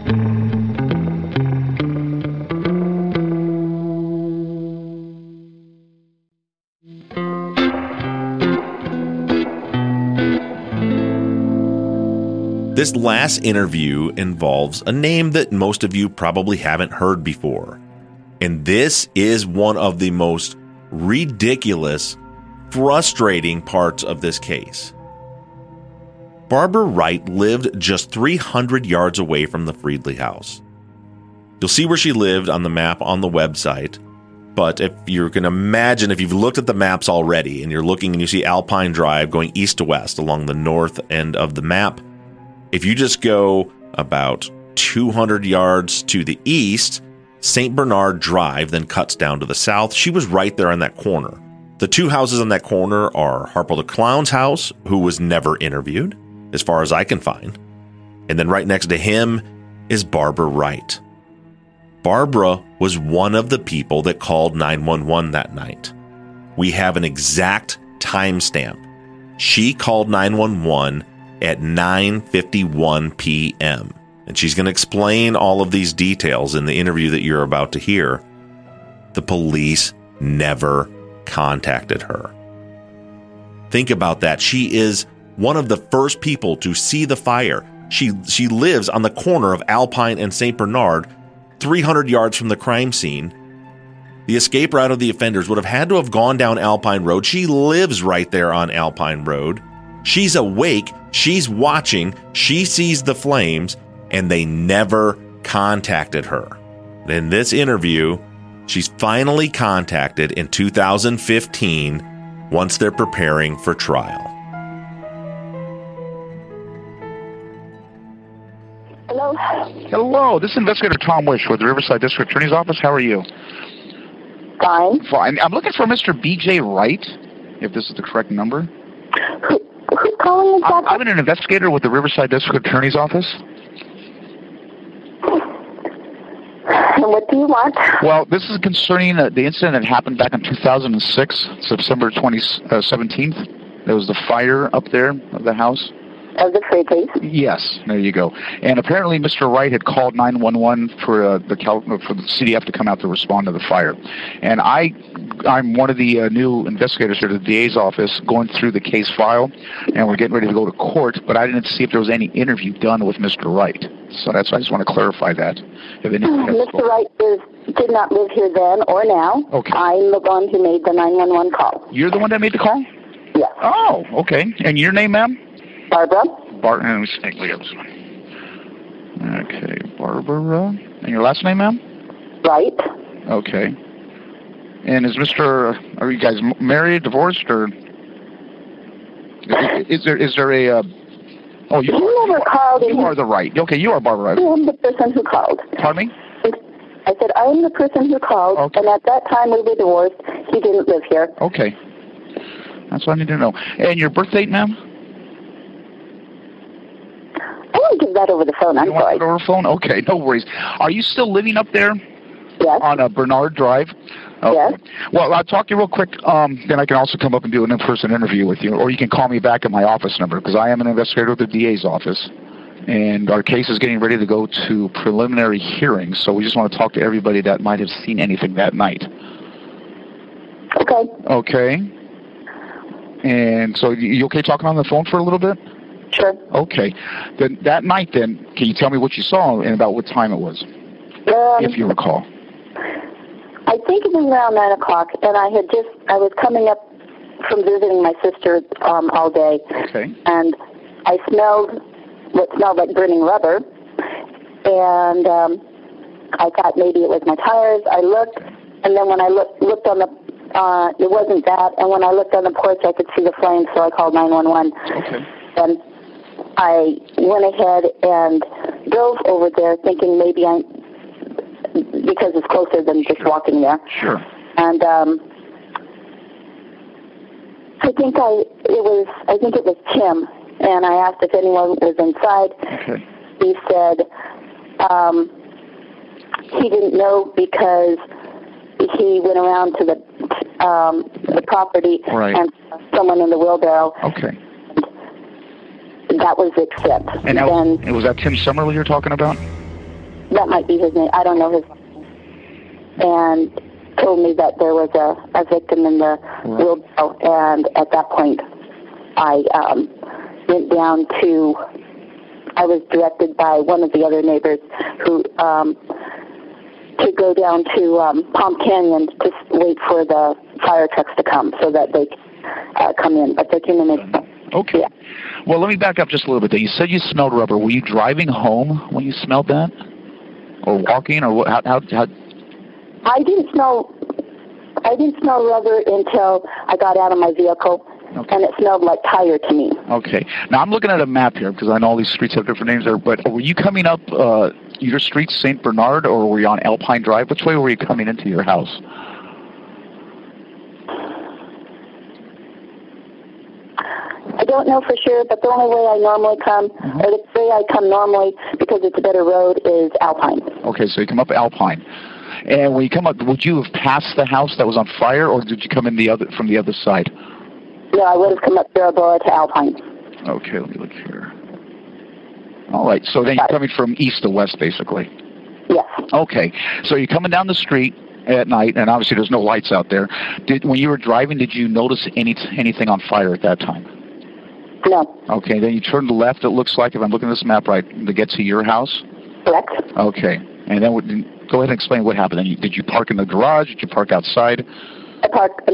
This last interview involves a name that most of you probably haven't heard before. And this is one of the most ridiculous, frustrating parts of this case. Barbara Wright lived just 300 yards away from the Friedley house. You'll see where she lived on the map on the website, but if you can imagine, if you've looked at the maps already and you're looking and you see Alpine Drive going east to west along the north end of the map, if you just go about 200 yards to the east, St. Bernard Drive then cuts down to the south. She was right there in that corner. The two houses in that corner are Harpo the Clown's house, who was never interviewed, as far as I can find. And then right next to him is Barbara Wright. Barbara was one of the people that called 911 that night. We have an exact timestamp. She called 911 at 9:51 p.m. And she's going to explain all of these details in the interview that you're about to hear. The police never contacted her. Think about that. She is one of the first people to see the fire. She lives on the corner of Alpine and St. Bernard, 300 yards from the crime scene. The escape route of the offenders would have had to have gone down Alpine Road. She lives right there on Alpine Road. She's awake. She's watching. She sees the flames, and they never contacted her. In this interview, she's finally contacted in 2015 once they're preparing for trial. Hello. Hello, this is Investigator Tom Wish with the Riverside District Attorney's Office. How are you? Fine. Fine. I'm looking for Mr. B.J. Wright, if this is the correct number. Who's calling exactly? I'm an investigator with the Riverside District Attorney's Office. And what do you want? Well, this is concerning the incident that happened back in 2006, September 17th. There was the fire up there of the house. Of the Friedleys? Yes, there you go. And apparently Mr. Wright had called 911 for the CDF to come out to respond to the fire. And I'm one of the new investigators here at the DA's office going through the case file, and we're getting ready to go to court, but I didn't see if there was any interview done with Mr. Wright. So that's why I just want to clarify that. Mr. Wright did not live here then or now. Okay. I'm the one who made the 911 call. You're the one that made the call? Yes. Oh, okay. And your name, ma'am? Barbara. Let me take a look at this one. Okay, Barbara. And your last name, ma'am? Wright. Okay. And are you guys married, divorced, or is there a? Oh, you never called. You are the Wright. Okay, you are Barbara Wright. I am the person who called. Pardon me? I said I am the person who called, okay. And at that time we were divorced. He didn't live here. Okay. That's what I need to know. And your birth date, ma'am? I won't give that over the phone. I'm sorry. Over the phone? Okay, no worries. Are you still living up there? Yes. On Bernard Drive? Okay. Yes. Well, I'll talk to you real quick. Then I can also come up and do an in-person interview with you, or you can call me back at my office number, because I am an investigator with the DA's office, and our case is getting ready to go to preliminary hearings. So we just want to talk to everybody that might have seen anything that night. Okay. Okay. And so you okay talking on the phone for a little bit? Sure. Okay. Then that night, can you tell me what you saw and about what time it was, if you recall? I think it was around 9 o'clock, and I was coming up from visiting my sister all day. Okay. And I smelled what smelled like burning rubber, and I thought maybe it was my tires. I looked, and then when I looked on the, it wasn't that, and when I looked on the porch, I could see the flames, so I called 911. Okay. And I went ahead and drove over there thinking maybe because it's closer than just walking there. Sure. And I think it was Tim, and I asked if anyone was inside. Okay. He said he didn't know because he went around to the property and someone in the wheelbarrow. Okay. That was the extent. And was that Tim Summerly you're talking about? That might be his name. I don't know his name. And told me that there was a victim in the wheelbarrow, and at that point I went down to, I was directed by one of the other neighbors who to go down to Palm Canyon to wait for the fire trucks to come so that they come in, but they came in. Okay. Yeah. Well, let me back up just a little bit. You said you smelled rubber. Were you driving home when you smelled that, or walking, or what? How? I didn't smell rubber until I got out of my vehicle, and it smelled like tire to me. Okay. Now I'm looking at a map here because I know all these streets have different names there. But were you coming up your street, St. Bernard, or were you on Alpine Drive? Which way were you coming into your house? I don't know for sure, but the only way I normally come, or the way I come normally, because it's a better road, is Alpine. Okay, so you come up Alpine. And when you come up, would you have passed the house that was on fire, or did you come in from the other side? No, I would have come up Baraboa to Alpine. Okay, let me look here. All right, so then you're coming from east to west, basically. Yes. Okay, so you're coming down the street at night, and obviously there's no lights out there. When you were driving, did you notice anything on fire at that time? No. Okay, then you turn left, it looks like, if I'm looking at this map right, to get to your house? Correct. Okay, and then go ahead and explain what happened. Then did you park in the garage? Did you park outside? I parked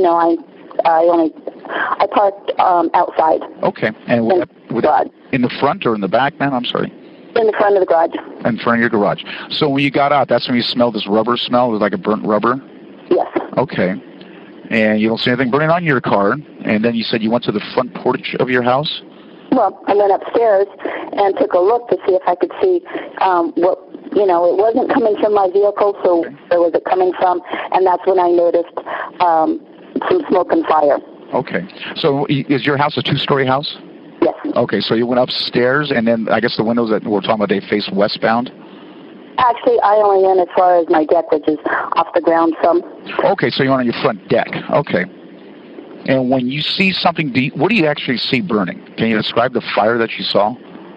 outside. Okay, and in the front or in the back, man? I'm sorry. In the front of the garage. In front of your garage. So when you got out, that's when you smelled this rubber smell? It was like a burnt rubber? Yes. Okay. And you don't see anything burning on your car, and then you said you went to the front porch of your house? Well, I went upstairs and took a look to see if I could see it wasn't coming from my vehicle, so where was it coming from? And that's when I noticed some smoke and fire. Okay. So is your house a two-story house? Yes. Okay, so you went upstairs, and then I guess the windows that we're talking about, they face westbound? Actually, I only went as far as my deck, which is off the ground some. Okay, so you're on your front deck. Okay. And when you see something, what do you actually see burning? Can you describe the fire that you saw?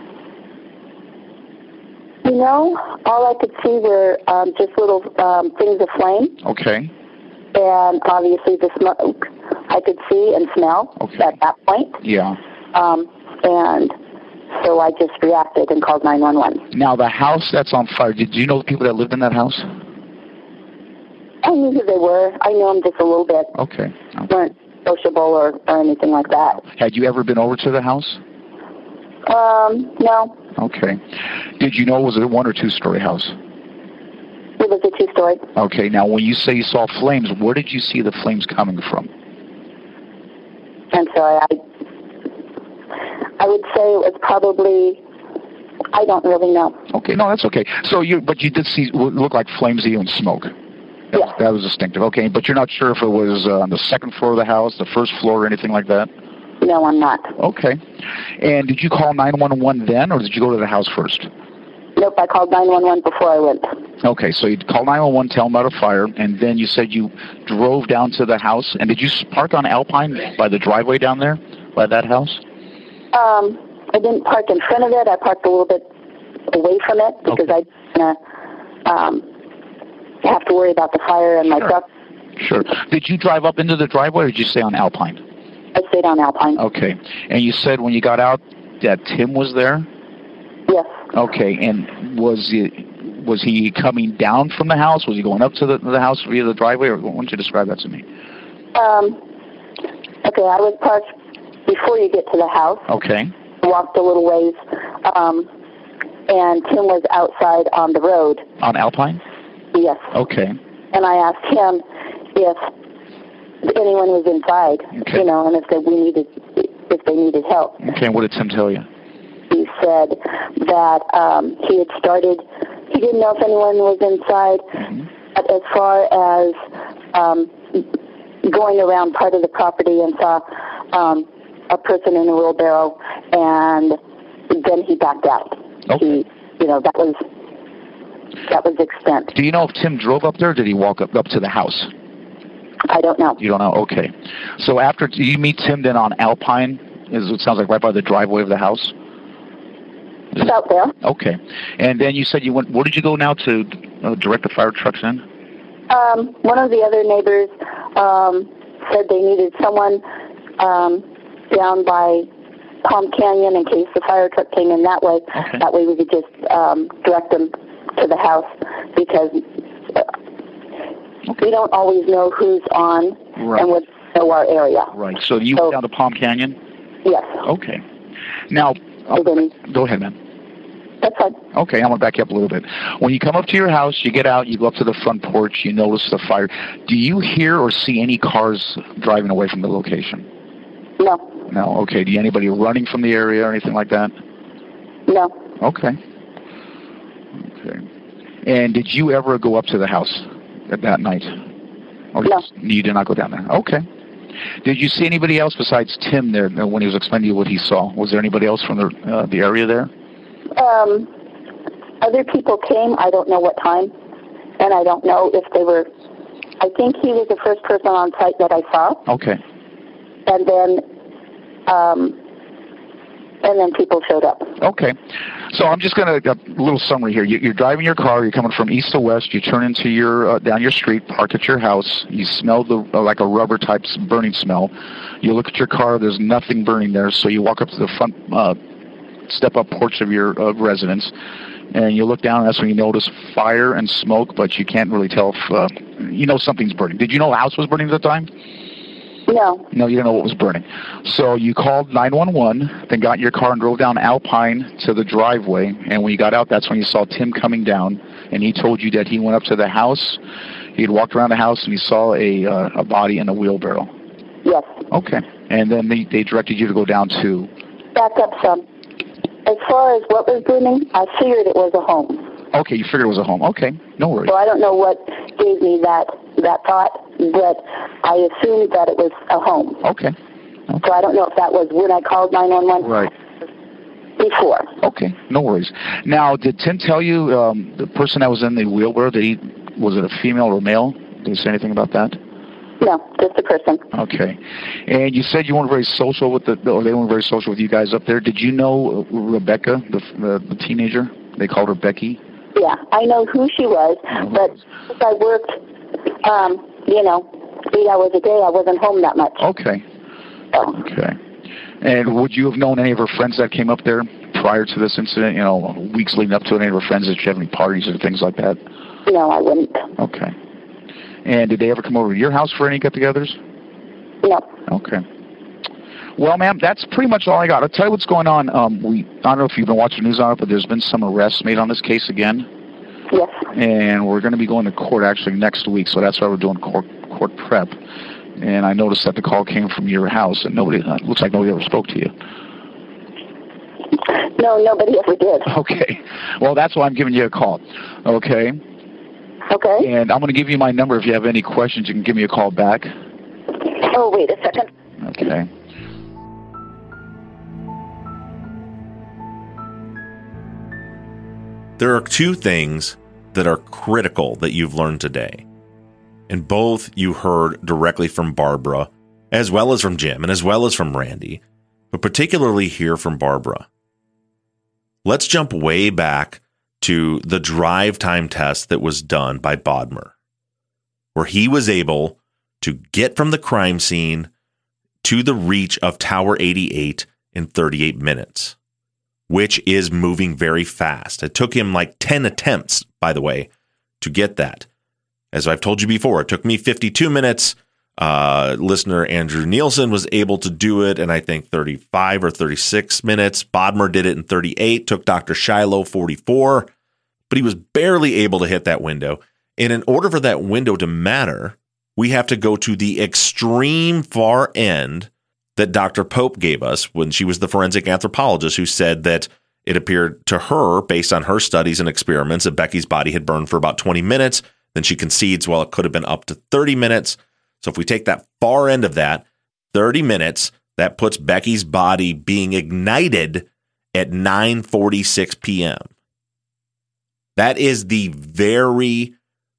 All I could see were just little things of flame. Okay. And obviously the smoke I could see and smell at that point. Yeah. And so I just reacted and called 911. Now, the house that's on fire, did you know the people that lived in that house? I knew who they were. I knew them just a little bit. Okay. They weren't sociable or anything like that. Had you ever been over to the house? No. Okay. Did you know it was a one- or two-story house? It was a two-story. Okay. Now, when you say you saw flames, where did you see the flames coming from? I'm sorry. I would say it was probably, I don't really know. Okay. No, that's okay. So but you did see what looked like flames and smoke. Yes. That was distinctive. Okay. But you're not sure if it was on the second floor of the house, the first floor, or anything like that? No, I'm not. Okay. And did you call 911 then, or did you go to the house first? Nope, I called 911 before I went. Okay, so you called 911, tell them about a fire, and then you said you drove down to the house. And did you park on Alpine by the driveway down there, by that house? I didn't park in front of it. I parked a little bit away from it because I didn't have to worry about the fire and my truck. Sure. Did you drive up into the driveway, or did you stay on Alpine? I stayed on Alpine. Okay. And you said when you got out that Tim was there? Yes. Okay. And was he coming down from the house? Was he going up to the house via the driveway? Or why don't you describe that to me? Okay, I was parked before you get to the house. Okay. walked a little ways, and Tim was outside on the road. On Alpine? Yes. Okay. And I asked him if anyone was inside, Okay. and if they needed help. Okay, what did Tim tell you? He said that he didn't know if anyone was inside, but as far as going around part of the property and saw a person in a wheelbarrow, and then he backed out. Okay. That was the extent. Do you know if Tim drove up there, or did he walk up to the house? I don't know. You don't know? Okay. So after you meet Tim then on Alpine, it sounds like right by the driveway of the house? It's out there. Okay. And then you said you went, where did you go now to direct the fire trucks in? One of the other neighbors said they needed someone down by Palm Canyon in case the fire truck came in that way. Okay. That way we could just direct them to the house, because we don't always know who's on and would know our area. Right. So you went down to Palm Canyon? Yes. Okay. Now, go ahead, man. That's fine. Okay, I'm going to back you up a little bit. When you come up to your house, you get out, you go up to the front porch, you notice the fire. Do you hear or see any cars driving away from the location? No. No, okay. Do you anybody running from the area or anything like that? No. Okay. Okay. And did you ever go up to the house at that night? Or no. You did not go down there? Okay. Did you see anybody else besides Tim there when he was explaining to you what he saw? Was there anybody else from the area there? Other people came. I don't know what time, and I don't know if they were. I think he was the first person on site that I saw. Okay. And then people showed up. Okay. So I'm just going to a little summary here. You're driving your car. You're coming from east to west. You turn into your down your street, park at your house. You smell like a rubber type burning smell. You look at your car. There's nothing burning there. So you walk up to the front step-up porch of your residence, and you look down. And that's when you notice fire and smoke, but you can't really tell if something's burning. Did you know the house was burning at the time? No. No, you didn't know what was burning. So you called 911, then got in your car and drove down Alpine to the driveway. And when you got out, that's when you saw Tim coming down, and he told you that he went up to the house. He had walked around the house, and he saw a body in a wheelbarrow. Yes. Okay. And then they directed you to go down to... Back up some. As far as what was burning, I figured it was a home. Okay, you figured it was a home. Okay, no worries. So I don't know what gave me that thought, but I assumed that it was a home. Okay. So I don't know if that was when I called 911. Right. Before. Okay, no worries. Now, did Tim tell you the person that was in the wheelbarrow, was it a female or male? Did he say anything about that? No, just a person. Okay. And you said you weren't very social or they weren't very social with you guys up there. Did you know Rebecca, the teenager? They called her Becky? Yeah, I know who she was, but since I worked, 8 hours a day, I wasn't home that much. Okay. So. Okay. And would you have known any of her friends that came up there prior to this incident, weeks leading up to it, any of her friends? Did you have any parties or things like that? No, I wouldn't. Okay. And did they ever come over to your house for any get-togethers? No. Okay. Well, ma'am, that's pretty much all I got. I'll tell you what's going on. I don't know if you've been watching the news on it, but there's been some arrests made on this case again. Yes. And we're going to be going to court actually next week, so that's why we're doing court prep. And I noticed that the call came from your house, and looks like nobody ever spoke to you. No, nobody ever did. Okay. Well, that's why I'm giving you a call. Okay. Okay. And I'm going to give you my number. If you have any questions, you can give me a call back. Oh, wait a second. Okay. There are two things that are critical that you've learned today. And both you heard directly from Barbara, as well as from Jim, and as well as from Randy, but particularly here from Barbara. Let's jump way back to the drive time test that was done by Bodmer, where he was able to get from the crime scene to the reach of Tower 88 in 38 minutes, which is moving very fast. It took him like 10 attempts, by the way, to get that. As I've told you before, it took me 52 minutes. Listener Andrew Nielsen was able to do it in, I think, 35 or 36 minutes. Bodmer did it in 38, took Dr. Shiloh 44, but he was barely able to hit that window. And in order for that window to matter, we have to go to the extreme far end that Dr. Pope gave us when she was the forensic anthropologist who said that it appeared to her, based on her studies and experiments, that Becky's body had burned for about 20 minutes. Then she concedes, well, it could have been up to 30 minutes. So if we take that far end of that, 30 minutes, that puts Becky's body being ignited at 9:46 p.m. That is the very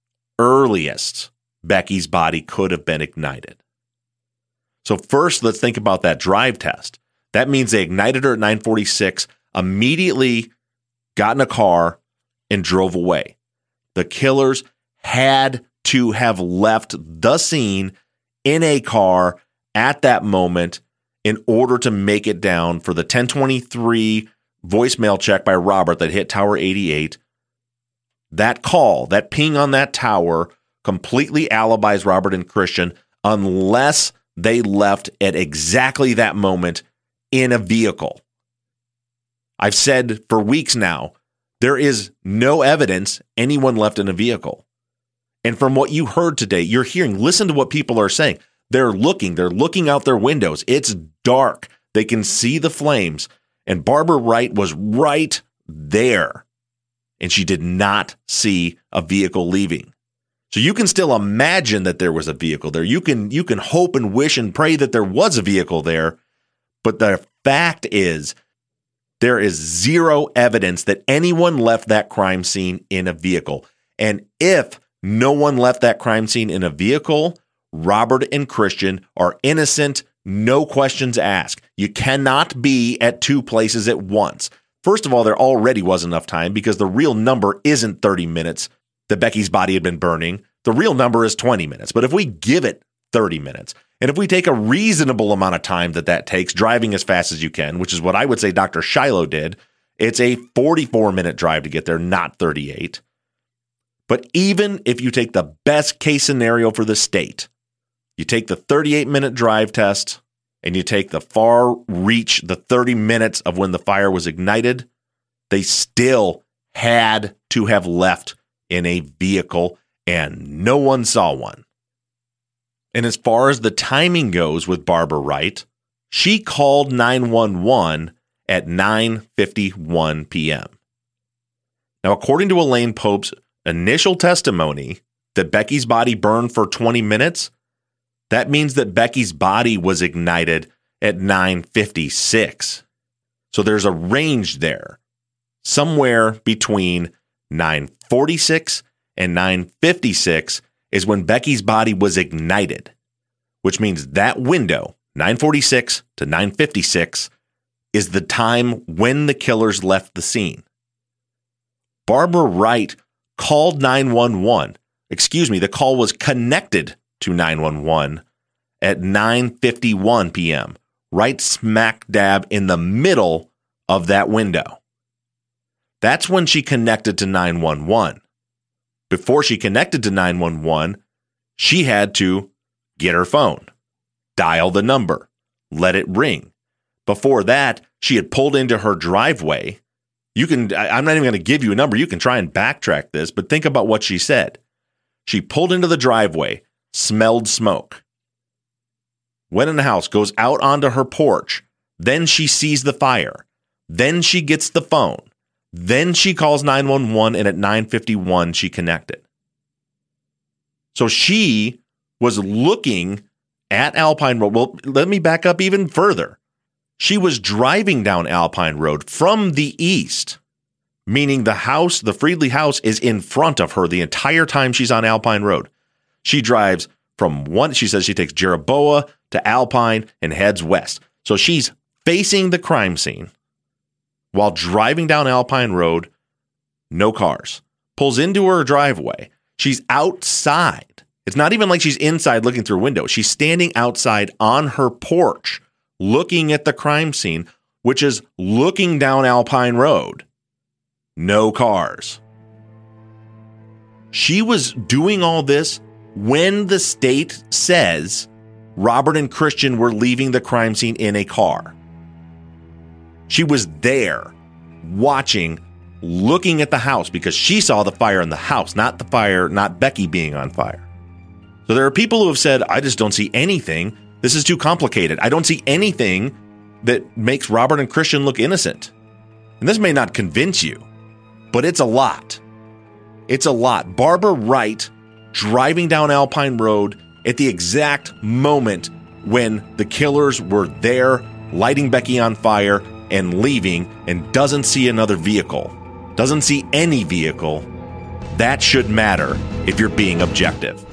earliest Becky's body could have been ignited. So first, let's think about that drive test. That means they ignited her at 9:46, immediately got in a car, and drove away. The killers had to have left the scene in a car at that moment in order to make it down for the 1023 voicemail check by Robert that hit Tower 88. That call, that ping on that tower, completely alibis Robert and Christian unless they left at exactly that moment in a vehicle. I've said for weeks now, there is no evidence anyone left in a vehicle. And from what you heard today, you're hearing, listen to what people are saying. They're looking out their windows. It's dark. They can see the flames. And Barbara Wright was right there. And she did not see a vehicle leaving. So you can still imagine that there was a vehicle there. You can hope and wish and pray that there was a vehicle there. But the fact is, there is zero evidence that anyone left that crime scene in a vehicle. And if no one left that crime scene in a vehicle, Robert and Christian are innocent, no questions asked. You cannot be at two places at once. First of all, there already was enough time because the real number isn't 30 minutes that Becky's body had been burning. The real number is 20 minutes. But if we give it 30 minutes, and if we take a reasonable amount of time that takes, driving as fast as you can, which is what I would say Dr. Shiloh did, it's a 44-minute drive to get there, not 38. But even if you take the best case scenario for the state, you take the 38-minute drive test and you take the far reach, the 30 minutes of when the fire was ignited, they still had to have left in a vehicle and no one saw one. And as far as the timing goes with Barbara Wright, she called 911 at 9:51 p.m. Now, according to Elaine Pope's initial testimony that Becky's body burned for 20 minutes, that means that Becky's body was ignited at 9:56. So there's a range there. Somewhere between 9:46 and 9:56 is when Becky's body was ignited, which means that window, 9:46 to 9:56, is the time when the killers left the scene. Barbara Wright called 911. The call was connected to 911 at 9:51 p.m., right smack dab in the middle of that window. That's when she connected to 911. Before she connected to 911, she had to get her phone, dial the number, let it ring. Before that, she had pulled into her driveway. I'm not even going to give you a number. You can try and backtrack this, but think about what she said. She pulled into the driveway, smelled smoke, went in the house, goes out onto her porch. Then she sees the fire. Then she gets the phone. Then she calls 911, and at 9:51, she connected. So she was looking at Alpine Road. Well, let me back up even further. She was driving down Alpine Road from the east, meaning the house, the Friedley house, is in front of her the entire time she's on Alpine Road. She drives she says she takes Jeroboa to Alpine and heads west. So she's facing the crime scene while driving down Alpine Road, no cars. Pulls into her driveway. She's outside. It's not even like she's inside looking through a window. She's standing outside on her porch looking at the crime scene, which is looking down Alpine Road. No cars. She was doing all this when the state says Robert and Christian were leaving the crime scene in a car. She was there, watching, looking at the house, because she saw the fire in the house, not Becky being on fire. So there are people who have said, I just don't see anything. This is too complicated. I don't see anything that makes Robert and Christian look innocent. And this may not convince you, but it's a lot. It's a lot. Barbara Wright driving down Alpine Road at the exact moment when the killers were there, lighting Becky on fire and leaving, and doesn't see another vehicle, doesn't see any vehicle. That should matter if you're being objective.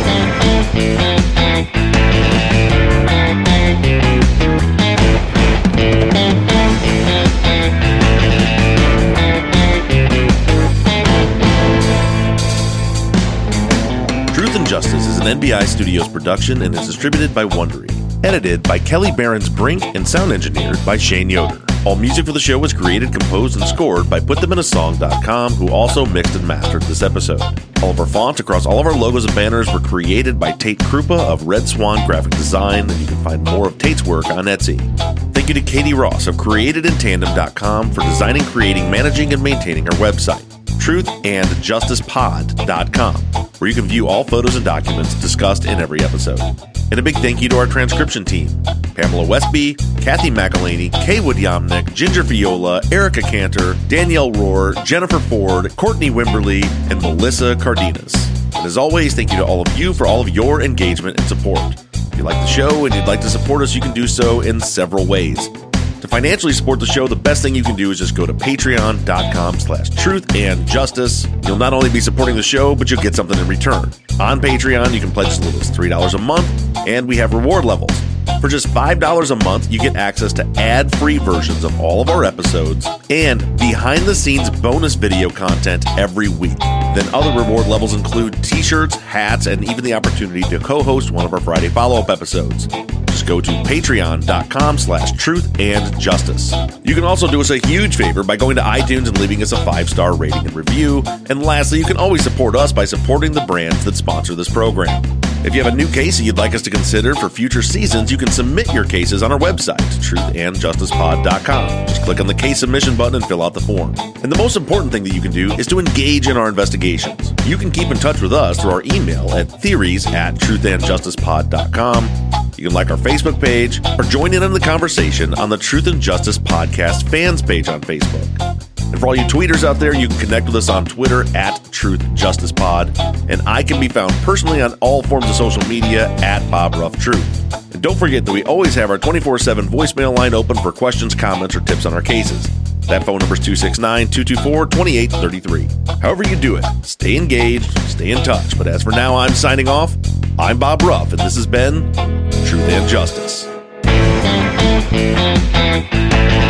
Truth and Justice is an NBI Studios production and is distributed by Wondery. Edited by Kelly Behrens-Brink and sound engineered by Shane Yoder. All music for the show was created, composed, and scored by PutThemInASong.com, who also mixed and mastered this episode. All of our fonts across all of our logos and banners were created by Tate Krupa of Red Swan Graphic Design, and you can find more of Tate's work on Etsy. Thank you to Katie Ross of CreatedInTandem.com for designing, creating, managing, and maintaining our website. TruthAndJusticePod.com, where you can view all photos and documents discussed in every episode. And a big thank you to our transcription team: Pamela Westby, Kathy McElhaney, Kaywood Yomnick, Ginger Viola, Erica Cantor, Danielle Rohr, Jennifer Ford, Courtney Wimberly, and Melissa Cardenas. And as always, thank you to all of you for all of your engagement and support. If you like the show and you'd like to support us, you can do so in several ways. To financially support the show, the best thing you can do is just go to patreon.com/truthandjustice. You'll not only be supporting the show, but you'll get something in return. On Patreon, you can pledge as little as $3 a month, and we have reward levels. For just $5 a month, you get access to ad-free versions of all of our episodes and behind-the-scenes bonus video content every week. Then other reward levels include t-shirts, hats, and even the opportunity to co-host one of our Friday follow-up episodes. Just go to patreon.com/truthandjustice. You can also do us a huge favor by going to iTunes and leaving us a 5-star rating and review. And lastly, you can always support us by supporting the brands that sponsor this program. If you have a new case that you'd like us to consider for future seasons, you can submit your cases on our website, truthandjusticepod.com. Just click on the case submission button and fill out the form. And the most important thing that you can do is to engage in our investigations. You can keep in touch with us through our email at theories@truthandjusticepod.com. You can like our Facebook page or join in on the conversation on the Truth and Justice Podcast fans page on Facebook. And for all you tweeters out there, you can connect with us on Twitter @TruthJusticePod. And I can be found personally on all forms of social media @BobRuffTruth. And don't forget that we always have our 24/7 voicemail line open for questions, comments, or tips on our cases. That phone number is 269-224-2833. However you do it, stay engaged, stay in touch. But as for now, I'm signing off. I'm Bob Ruff, and this has been Truth and Justice.